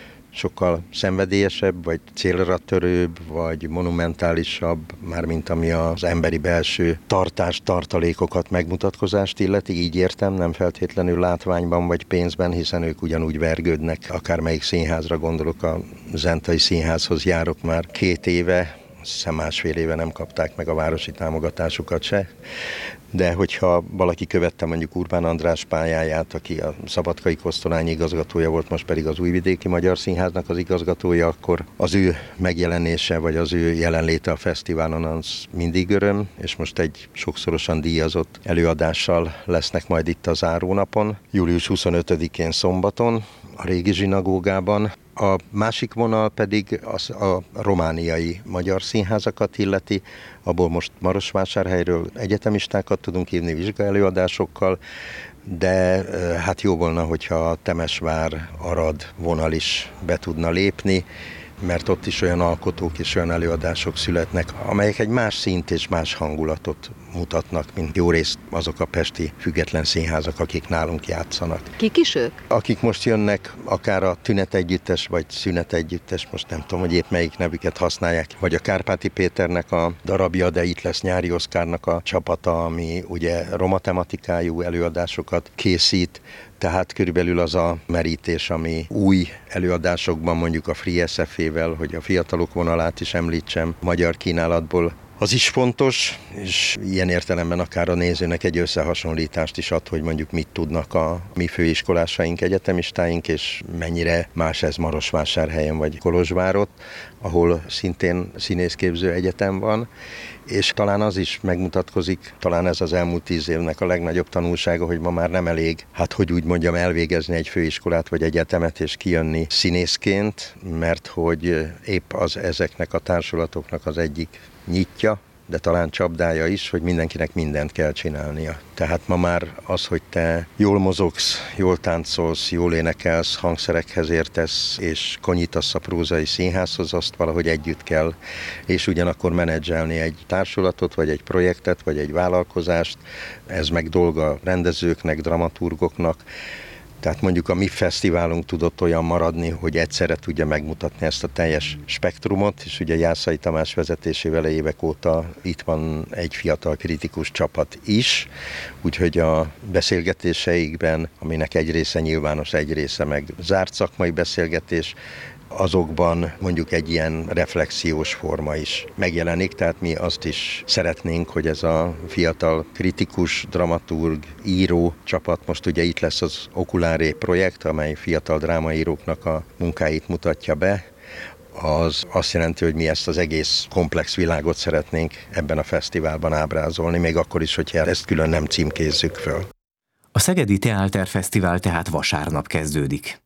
Sokkal szenvedélyesebb, vagy célra törőbb, vagy monumentálisabb, mármint ami az emberi belső tartálékokat, megmutatkozást illeti, így értem, nem feltétlenül látványban vagy pénzben, hiszen ők ugyanúgy vergődnek, akármelyik színházra gondolok, a Zentai Színházhoz járok már 2 éve, azt hiszem 1,5 éve nem kapták meg a városi támogatásukat se. De hogyha valaki követte mondjuk Urbán András pályáját, aki a Szabadkai Kosztolányi igazgatója volt, most pedig az Újvidéki Magyar Színháznak az igazgatója, akkor az ő megjelenése, vagy az ő jelenléte a fesztiválon az mindig öröm, és most egy sokszorosan díjazott előadással lesznek majd itt a zárónapon, július 25-én szombaton, a régi zsinagógában. A másik vonal pedig a romániai magyar színházakat illeti, abból most Marosvásárhelyről egyetemistákat tudunk hívni vizsgaelőadásokkal, de hát jó volna, hogyha a Temesvár, Arad vonal is be tudna lépni, mert ott is olyan alkotók és olyan előadások születnek, amelyek egy más szint és más hangulatot mutatnak, mint jó részt azok a pesti független színházak, akik nálunk játszanak. Kik is ők? Akik most jönnek, akár a Tünet Együttes, vagy Szünet Együttes, most nem tudom, hogy épp melyik nevüket használják, vagy a Kárpáti Péternek a darabja, de itt lesz Nyári Oszkárnak a csapata, ami ugye roma tematikájú előadásokat készít, tehát körülbelül az a merítés, ami új előadásokban, mondjuk a Free SF-vel, hogy a fiatalok vonalát is említsem, magyar kínálatból, az is fontos, és ilyen értelemben akár a nézőnek egy összehasonlítást is ad, hogy mondjuk mit tudnak a mi főiskolásaink, egyetemistáink, és mennyire más ez Marosvásárhelyen vagy Kolozsvárott, ahol szintén színészképző egyetem van, És talán az is megmutatkozik, talán ez az elmúlt 10 évnek a legnagyobb tanulsága, hogy ma már nem elég, hogy úgy mondjam, elvégezni egy főiskolát vagy egyetemet és kijönni színészként, mert hogy épp az ezeknek a társulatoknak az egyik nyitja, de talán csapdája is, hogy mindenkinek mindent kell csinálnia. Tehát ma már az, hogy te jól mozogsz, jól táncolsz, jól énekelsz, hangszerekhez értesz, és konyítasz a prózai színházhoz, azt valahogy együtt kell, és ugyanakkor menedzselni egy társulatot, vagy egy projektet, vagy egy vállalkozást. Ez meg dolga rendezőknek, dramaturgoknak. Tehát mondjuk a mi fesztiválunk tudott olyan maradni, hogy egyszerre tudja megmutatni ezt a teljes spektrumot, és ugye Jászai Tamás vezetésével évek óta itt van egy fiatal kritikus csapat is, úgyhogy a beszélgetéseikben, aminek egy része nyilvános, egy része meg zárt szakmai beszélgetés, azokban mondjuk egy ilyen reflexiós forma is megjelenik, tehát mi azt is szeretnénk, hogy ez a fiatal kritikus, dramaturg, író csapat, most ugye itt lesz az Okuláré projekt, amely fiatal drámaíróknak a munkáit mutatja be, az azt jelenti, hogy mi ezt az egész komplex világot szeretnénk ebben a fesztiválban ábrázolni, még akkor is, hogyha ezt külön nem címkézzük föl. A Szegedi Teáterfesztivál tehát vasárnap kezdődik.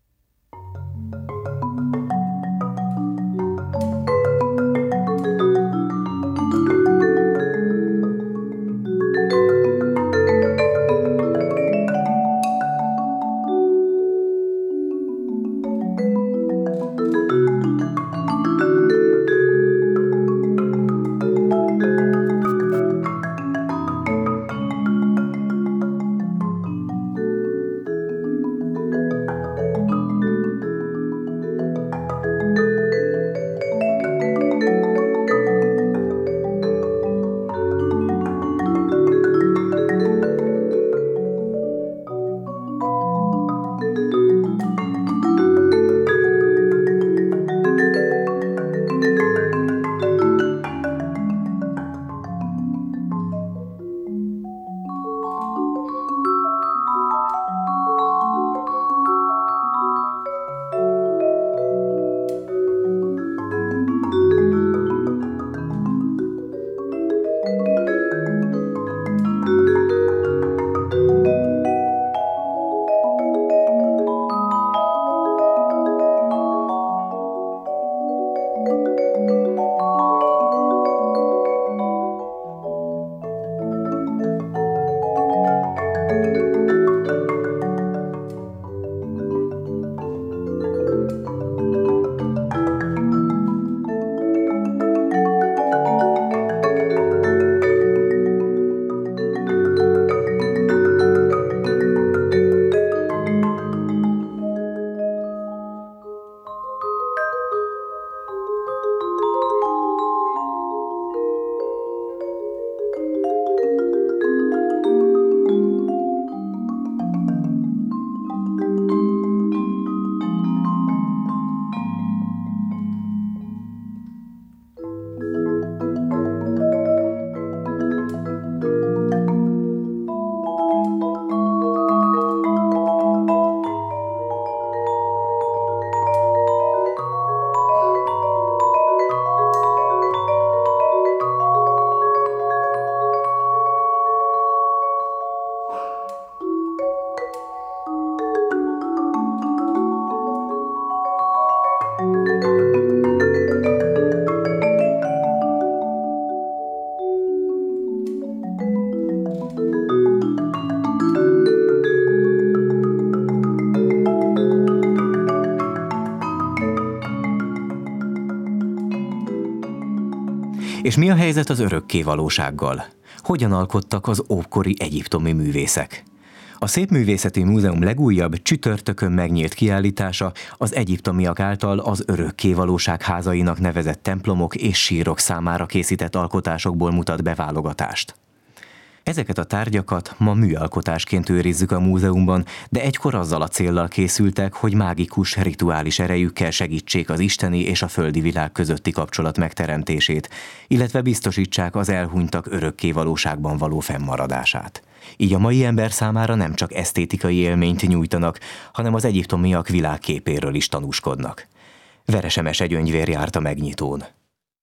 És mi a helyzet az örökké valósággal? Hogyan alkottak az ókori egyiptomi művészek? A Szépművészeti Múzeum legújabb csütörtökön megnyílt kiállítása az egyiptomiak által az örökké valóság házainak nevezett templomok és sírok számára készített alkotásokból mutat be válogatást. Ezeket a tárgyakat ma műalkotásként őrizzük a múzeumban, de egykor azzal a céllal készültek, hogy mágikus, rituális erejükkel segítsék az isteni és a földi világ közötti kapcsolat megteremtését, illetve biztosítsák az elhunytak örökké valóságban való fennmaradását. Így a mai ember számára nem csak esztétikai élményt nyújtanak, hanem az egyiptomiak világképéről is tanúskodnak. Veres Emese Gyöngyvér járt a megnyitón.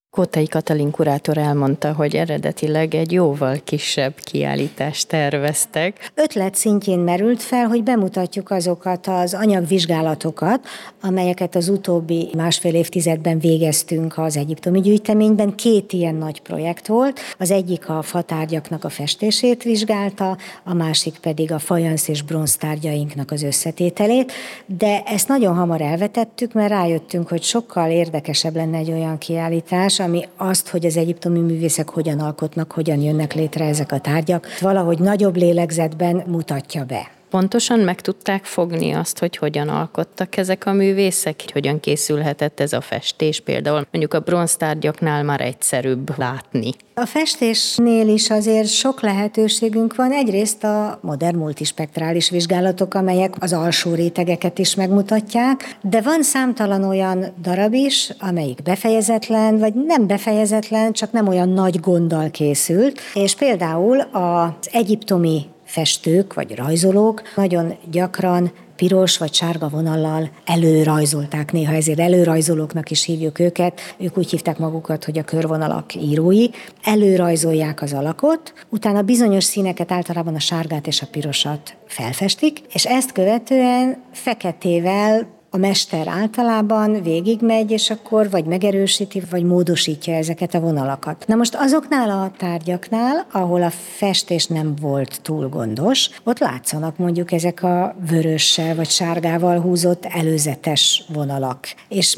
Kótai Katalin kurátor elmondta, hogy eredetileg egy jóval kisebb kiállítást terveztek. Ötlet szintjén merült fel, hogy bemutatjuk azokat az anyagvizsgálatokat, amelyeket az utóbbi másfél évtizedben végeztünk az egyiptomi gyűjteményben. 2 ilyen nagy projekt volt. Az egyik a fatárgyaknak a festését vizsgálta, a másik pedig a fajansz és bronztárgyainknak az összetételét, de ezt nagyon hamar elvetettük, mert rájöttünk, hogy sokkal érdekesebb lenne egy olyan kiállítás, ami azt, hogy az egyiptomi művészek hogyan alkotnak, hogyan jönnek létre ezek a tárgyak, valahogy nagyobb lélegzetben mutatja be. Pontosan meg tudták fogni azt, hogy hogyan alkottak ezek a művészek, hogyan készülhetett ez a festés, például mondjuk a bronztárgyaknál már egyszerűbb látni. A festésnél is azért sok lehetőségünk van. Egyrészt a modern multispektrális vizsgálatok, amelyek az alsó rétegeket is megmutatják, de van számtalan olyan darab is, amelyik befejezetlen, vagy nem befejezetlen, csak nem olyan nagy gonddal készült, és például az egyiptomi festők vagy rajzolók nagyon gyakran piros vagy sárga vonallal előrajzolták, néha ezért előrajzolóknak is hívjuk őket, ők úgy hívták magukat, hogy a körvonalak írói, előrajzolják az alakot, utána bizonyos színeket, általában a sárgát és a pirosat felfestik, és ezt követően feketével a mester általában végigmegy, és akkor vagy megerősíti, vagy módosítja ezeket a vonalakat. Na most azoknál a tárgyaknál, ahol a festés nem volt túl gondos, ott látszanak mondjuk ezek a vörössel vagy sárgával húzott előzetes vonalak. És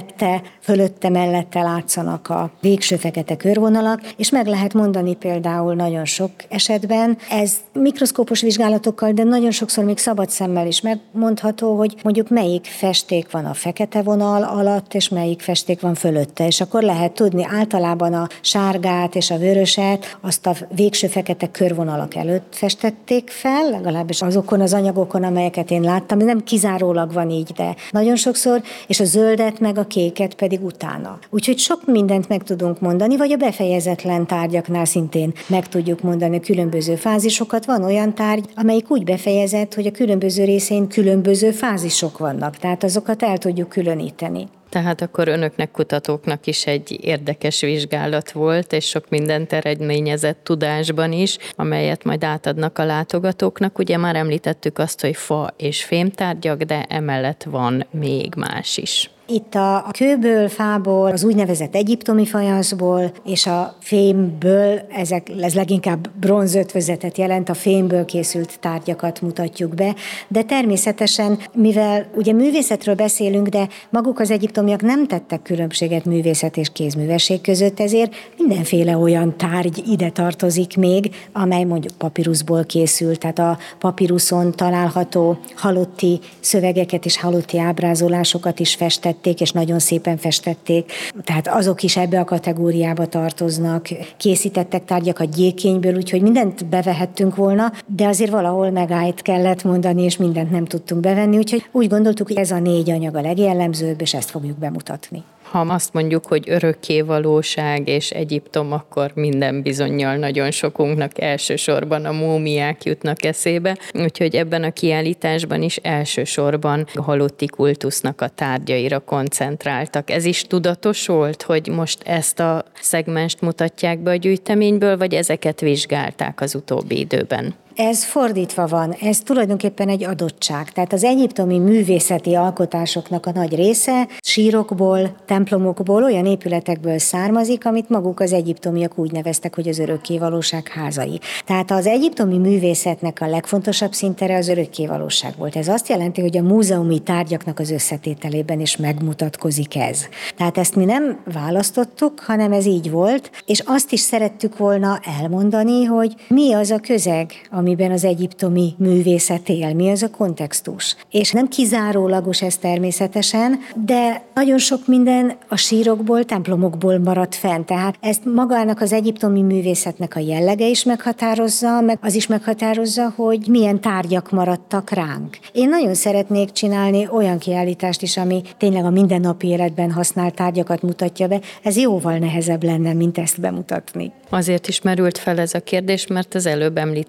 fölötte látszanak a végső fekete körvonalak, és meg lehet mondani például nagyon sok esetben, ez mikroszkópos vizsgálatokkal, de nagyon sokszor még szabad szemmel is megmondható, hogy mondjuk melyik festék van a fekete vonal alatt, és melyik festék van fölötte, és akkor lehet tudni általában a sárgát és a vöröset, azt a végső fekete körvonalak előtt festették fel, legalábbis azokon az anyagokon, amelyeket én láttam, nem kizárólag van így, de nagyon sokszor, és a zöldet meg a kéket pedig utána. Úgyhogy sok mindent meg tudunk mondani, vagy a befejezetlen tárgyaknál szintén meg tudjuk mondani különböző fázisokat. Van olyan tárgy, amelyik úgy befejezett, hogy a különböző részén különböző fázisok vannak, tehát azokat el tudjuk különíteni. Tehát akkor önöknek, kutatóknak is egy érdekes vizsgálat volt, és sok mindent eredményezett tudásban is, amelyet majd átadnak a látogatóknak. Ugye már említettük azt, hogy fa és fémtárgyak, de emellett van még más is. Itt a kőből, fából, az úgynevezett egyiptomi fajanszból és a fémből, ez leginkább bronzötvözetet jelent, a fémből készült tárgyakat mutatjuk be, de természetesen, mivel ugye művészetről beszélünk, de maguk az egyiptomiak nem tettek különbséget művészet és kézművesség között, ezért mindenféle olyan tárgy ide tartozik még, amely mondjuk papiruszból készült, tehát a papiruszon található halotti szövegeket és halotti ábrázolásokat is festették, és nagyon szépen festették, tehát azok is ebbe a kategóriába tartoznak. Készítettek tárgyakat gyékényből, úgyhogy mindent bevehettünk volna, de azért valahol megállt kellett mondani, és mindent nem tudtunk bevenni, úgyhogy úgy gondoltuk, hogy ez a 4 anyag a legjellemzőbb, és ezt fogjuk bemutatni. Ha azt mondjuk, hogy örökkévalóság és Egyiptom, akkor minden bizonnyal nagyon sokunknak elsősorban a múmiák jutnak eszébe, úgyhogy ebben a kiállításban is elsősorban a halotti kultusznak a tárgyaira koncentráltak. Ez is tudatos volt, hogy most ezt a szegmenst mutatják be a gyűjteményből, vagy ezeket vizsgálták az utóbbi időben? Ez fordítva van, ez tulajdonképpen egy adottság. Tehát az egyiptomi művészeti alkotásoknak a nagy része sírokból, templomokból, olyan épületekből származik, amit maguk az egyiptomiak úgy neveztek, hogy az örökkévalóság házai. Tehát az egyiptomi művészetnek a legfontosabb szintere az örökkévalóság volt. Ez azt jelenti, hogy a múzeumi tárgyaknak az összetételében is megmutatkozik ez. Tehát ezt mi nem választottuk, hanem ez így volt, és azt is szerettük volna elmondani, hogy mi az a közeg, amiben az egyiptomi művészet él, mi az a kontextus. És nem kizárólagos ez természetesen, de nagyon sok minden a sírokból, templomokból maradt fenn. Tehát ezt magának az egyiptomi művészetnek a jellege is meghatározza, meg az is meghatározza, hogy milyen tárgyak maradtak ránk. Én nagyon szeretnék csinálni olyan kiállítást is, ami tényleg a mindennapi életben használt tárgyakat mutatja be. Ez jóval nehezebb lenne, mint ezt bemutatni. Azért is merült fel ez a kérdés, mert az előbb említette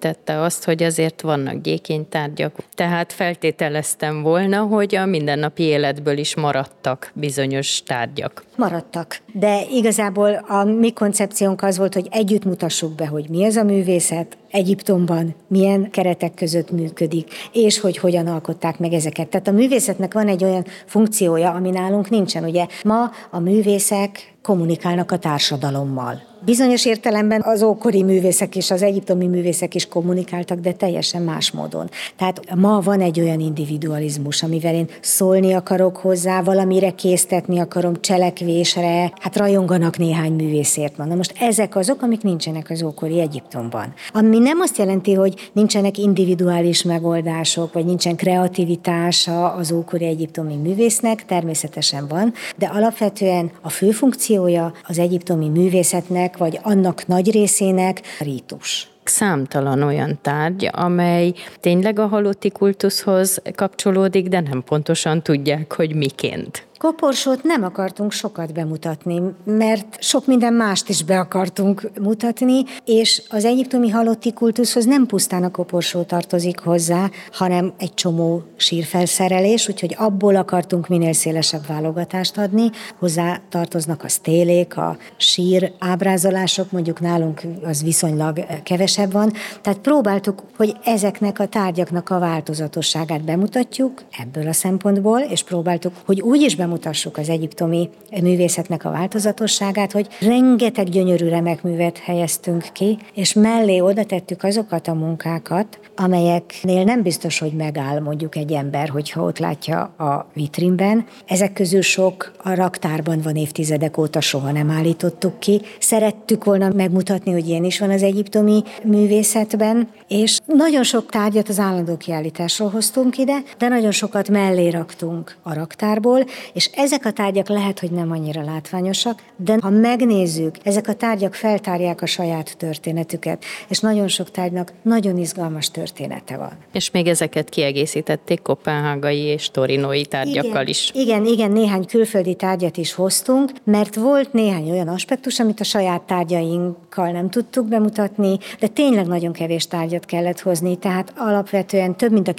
azt, hogy azért vannak gyékénytárgyak, tehát feltételeztem volna, hogy a mindennapi életből is maradtak bizonyos tárgyak. Maradtak, de igazából a mi koncepciónk az volt, hogy együtt mutassuk be, hogy mi ez a művészet, Egyiptomban milyen keretek között működik, és hogy hogyan alkották meg ezeket. Tehát a művészetnek van egy olyan funkciója, ami nálunk nincsen. Ugye ma a művészek kommunikálnak a társadalommal. Bizonyos értelemben az ókori művészek és az egyiptomi művészek is kommunikáltak, de teljesen más módon. Tehát ma van egy olyan individualizmus, amivel én szólni akarok hozzá, valamire késztetni akarom, cselekvésre, hát rajonganak néhány művészért. Na most ezek azok, amik nincsenek az ókori Egyiptomban. Ami nem azt jelenti, hogy nincsenek individuális megoldások, vagy nincsen kreativitása az ókori egyiptomi művésznek, természetesen van, de alapvetően a fő funkciója az egyiptomi művészetnek, vagy annak nagy részének rítus. Számtalan olyan tárgy, amely tényleg a halotti kultuszhoz kapcsolódik, de nem pontosan tudják, hogy miként. Koporsót nem akartunk sokat bemutatni, mert sok minden mást is be akartunk mutatni, és az egyiptomi halotti kultuszhoz nem pusztán a koporsó tartozik hozzá, hanem egy csomó sírfelszerelés, úgyhogy abból akartunk minél szélesebb válogatást adni. Hozzá tartoznak a sztélék, a sír ábrázolások, mondjuk nálunk az viszonylag kevesebb van, tehát próbáltuk, hogy ezeknek a tárgyaknak a változatosságát bemutatjuk ebből a szempontból, és próbáltuk, hogy úgy is bemutassuk az egyiptomi művészetnek a változatosságát, hogy rengeteg gyönyörű remek művet helyeztünk ki, és mellé oda tettük azokat a munkákat, amelyeknél nem biztos, hogy megáll mondjuk egy ember, hogyha ott látja a vitrínben. Ezek közül sok a raktárban van évtizedek óta, soha nem állítottuk ki. Szerettük volna megmutatni, hogy ilyen is van az egyiptomi művészetben, és nagyon sok tárgyat az állandó kiállításról hoztunk ide, de nagyon sokat mellé raktunk a raktárból, és ezek a tárgyak lehet, hogy nem annyira látványosak, de ha megnézzük, ezek a tárgyak feltárják a saját történetüket, és nagyon sok tárgynak nagyon izgalmas története van. És még ezeket kiegészítették koppenhágai és torinói tárgyakkal is. Igen, néhány külföldi tárgyat is hoztunk, mert volt néhány olyan aspektus, amit a saját tárgyainkkal nem tudtuk bemutatni, de tényleg nagyon kevés tárgyat kellett hozni, tehát alapvetően több mint a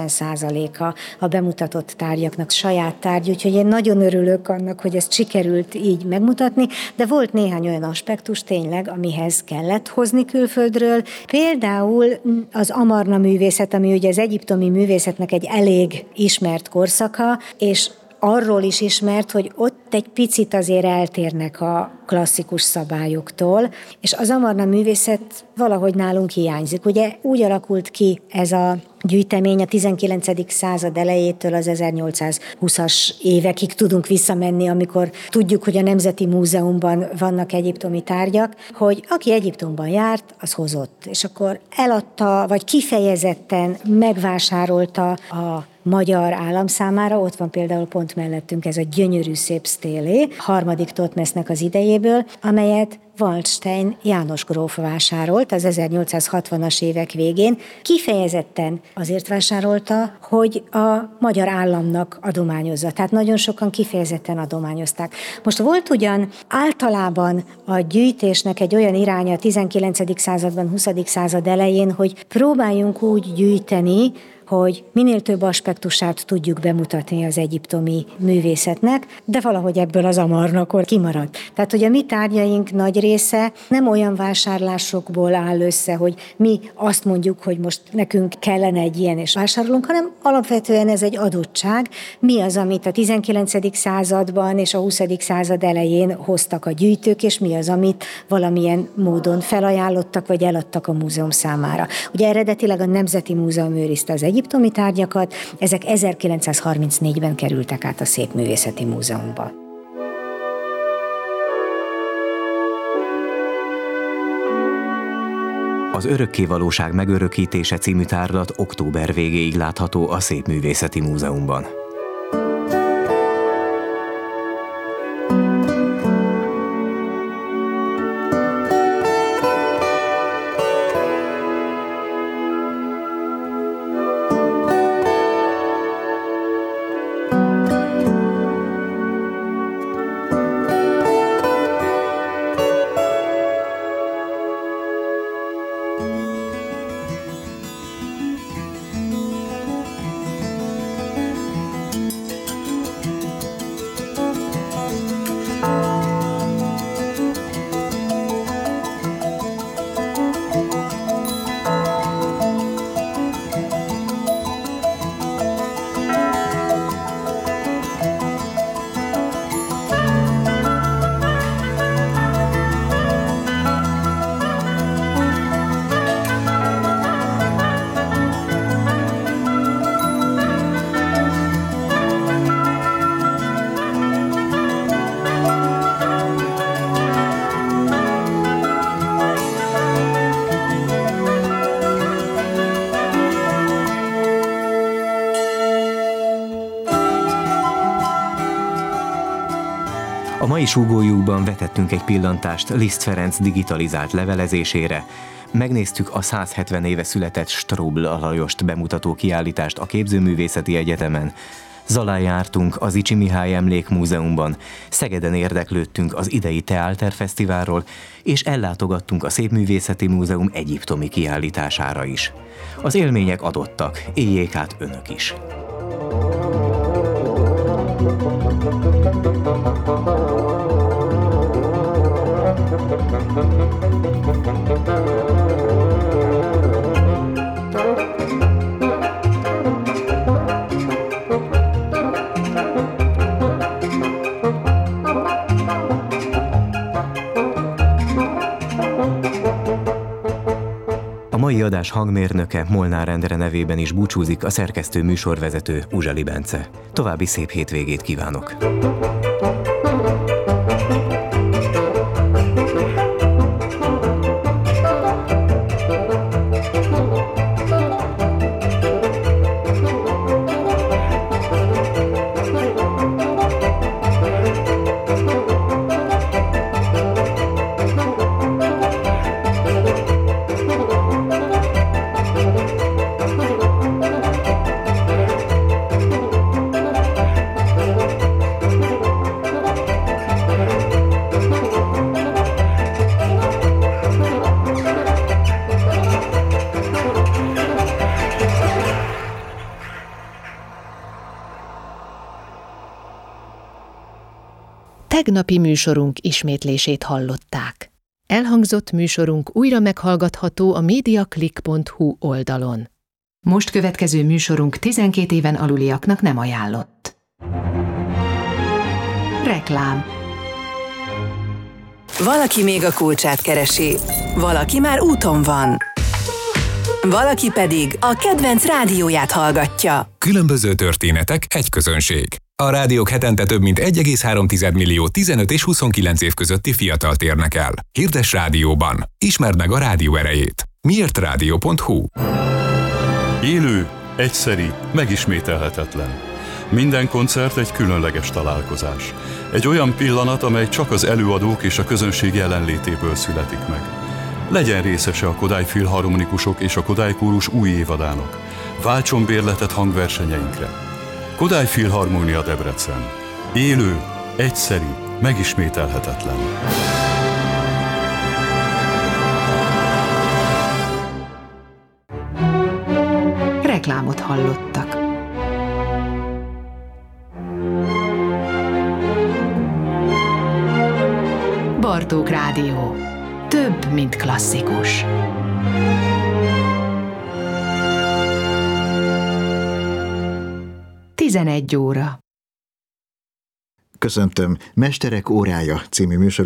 90%-a a bemutatott tárgyaknak saját tárgy, úgyhogy én nagyon örülök annak, hogy ezt sikerült így megmutatni, de volt néhány olyan aspektus tényleg, amihez kellett hozni külföldről. Például az Amarna művészet, ami ugye az egyiptomi művészetnek egy elég ismert korszaka, és arról is ismert, hogy ott egy picit azért eltérnek a klasszikus szabályoktól, és az Amarna művészet valahogy nálunk hiányzik. Ugye úgy alakult ki ez a gyűjtemény a 19. század elejétől az 1820-as évekig tudunk visszamenni, amikor tudjuk, hogy a Nemzeti Múzeumban vannak egyiptomi tárgyak, hogy aki Egyiptomban járt, az hozott, és akkor eladta, vagy kifejezetten megvásárolta a magyar állam számára. Ott van például pont mellettünk ez a gyönyörű szép sztélé, harmadik Thotmesznek az idejéből, amelyet Waldstein János gróf vásárolt az 1860-as évek végén. Kifejezetten azért vásárolta, hogy a magyar államnak adományozza. Tehát nagyon sokan kifejezetten adományozták. Most volt ugyan általában a gyűjtésnek egy olyan iránya a 19. században, 20. század elején, hogy próbáljunk úgy gyűjteni, hogy minél több aspektusát tudjuk bemutatni az egyiptomi művészetnek, de valahogy ebből az Amarnakor kimaradt. Tehát, hogy a mi tárgyaink nagy része nem olyan vásárlásokból áll össze, hogy mi azt mondjuk, hogy most nekünk kellene egy ilyen és vásárolunk, hanem alapvetően ez egy adottság. Mi az, amit a 19. században és a 20. század elején hoztak a gyűjtők, és mi az, amit valamilyen módon felajánlottak, vagy eladtak a múzeum számára. Ugye eredetileg a Nemzeti Múzeum őrizte az egyiptomi tárgyakat, ezek 1934-ben kerültek át a Szépművészeti Múzeumba. Az Örökkévalóság megörökítése című tárlat október végéig látható a Szépművészeti Múzeumban. mai súgójukban vetettünk egy pillantást Liszt Ferenc digitalizált levelezésére, megnéztük a 170 éve született Strobl Lajost bemutató kiállítást a Képzőművészeti Egyetemen, Zalán jártunk az Zichy Mihály Emlékmúzeumban, Szegeden érdeklődtünk az idei Teálter Fesztiválról, és ellátogattunk a Szépművészeti Múzeum egyiptomi kiállítására is. Az élmények adottak, éljék át önök is. A mai adás hangmérnöke Molnár Endre nevében is búcsúzik a szerkesztő műsorvezető Uzseli Bence. További szép hétvégét kívánok! Tegnapi műsorunk ismétlését hallották. Elhangzott műsorunk újra meghallgatható a mediaclick.hu oldalon. Most következő műsorunk 12 éven aluliaknak nem ajánlott. Reklám. Valaki még a kulcsát keresi, valaki már úton van. Valaki pedig a kedvenc rádióját hallgatja. Különböző történetek, egy közönség. A rádiók hetente több mint 1,3 millió 15 és 29 év közötti fiatalt érnek el. Hirdess rádióban. Ismerd meg a rádió erejét. miértradio.hu. Élő, egyszeri, megismételhetetlen. Minden koncert egy különleges találkozás. Egy olyan pillanat, amely csak az előadók és a közönség jelenlétéből születik meg. Legyen részese a Kodály Filharmonikusok és a Kodály Kórus új évadának. Váltson bérletet hangversenyeinkre. Kodály Filharmónia Debrecen. Élő, egyszeri, megismételhetetlen. Reklámot hallottak. Bartók Rádió. Több, mint klasszikus. Tizenegy óra. Köszöntöm, Mesterek órája című műsor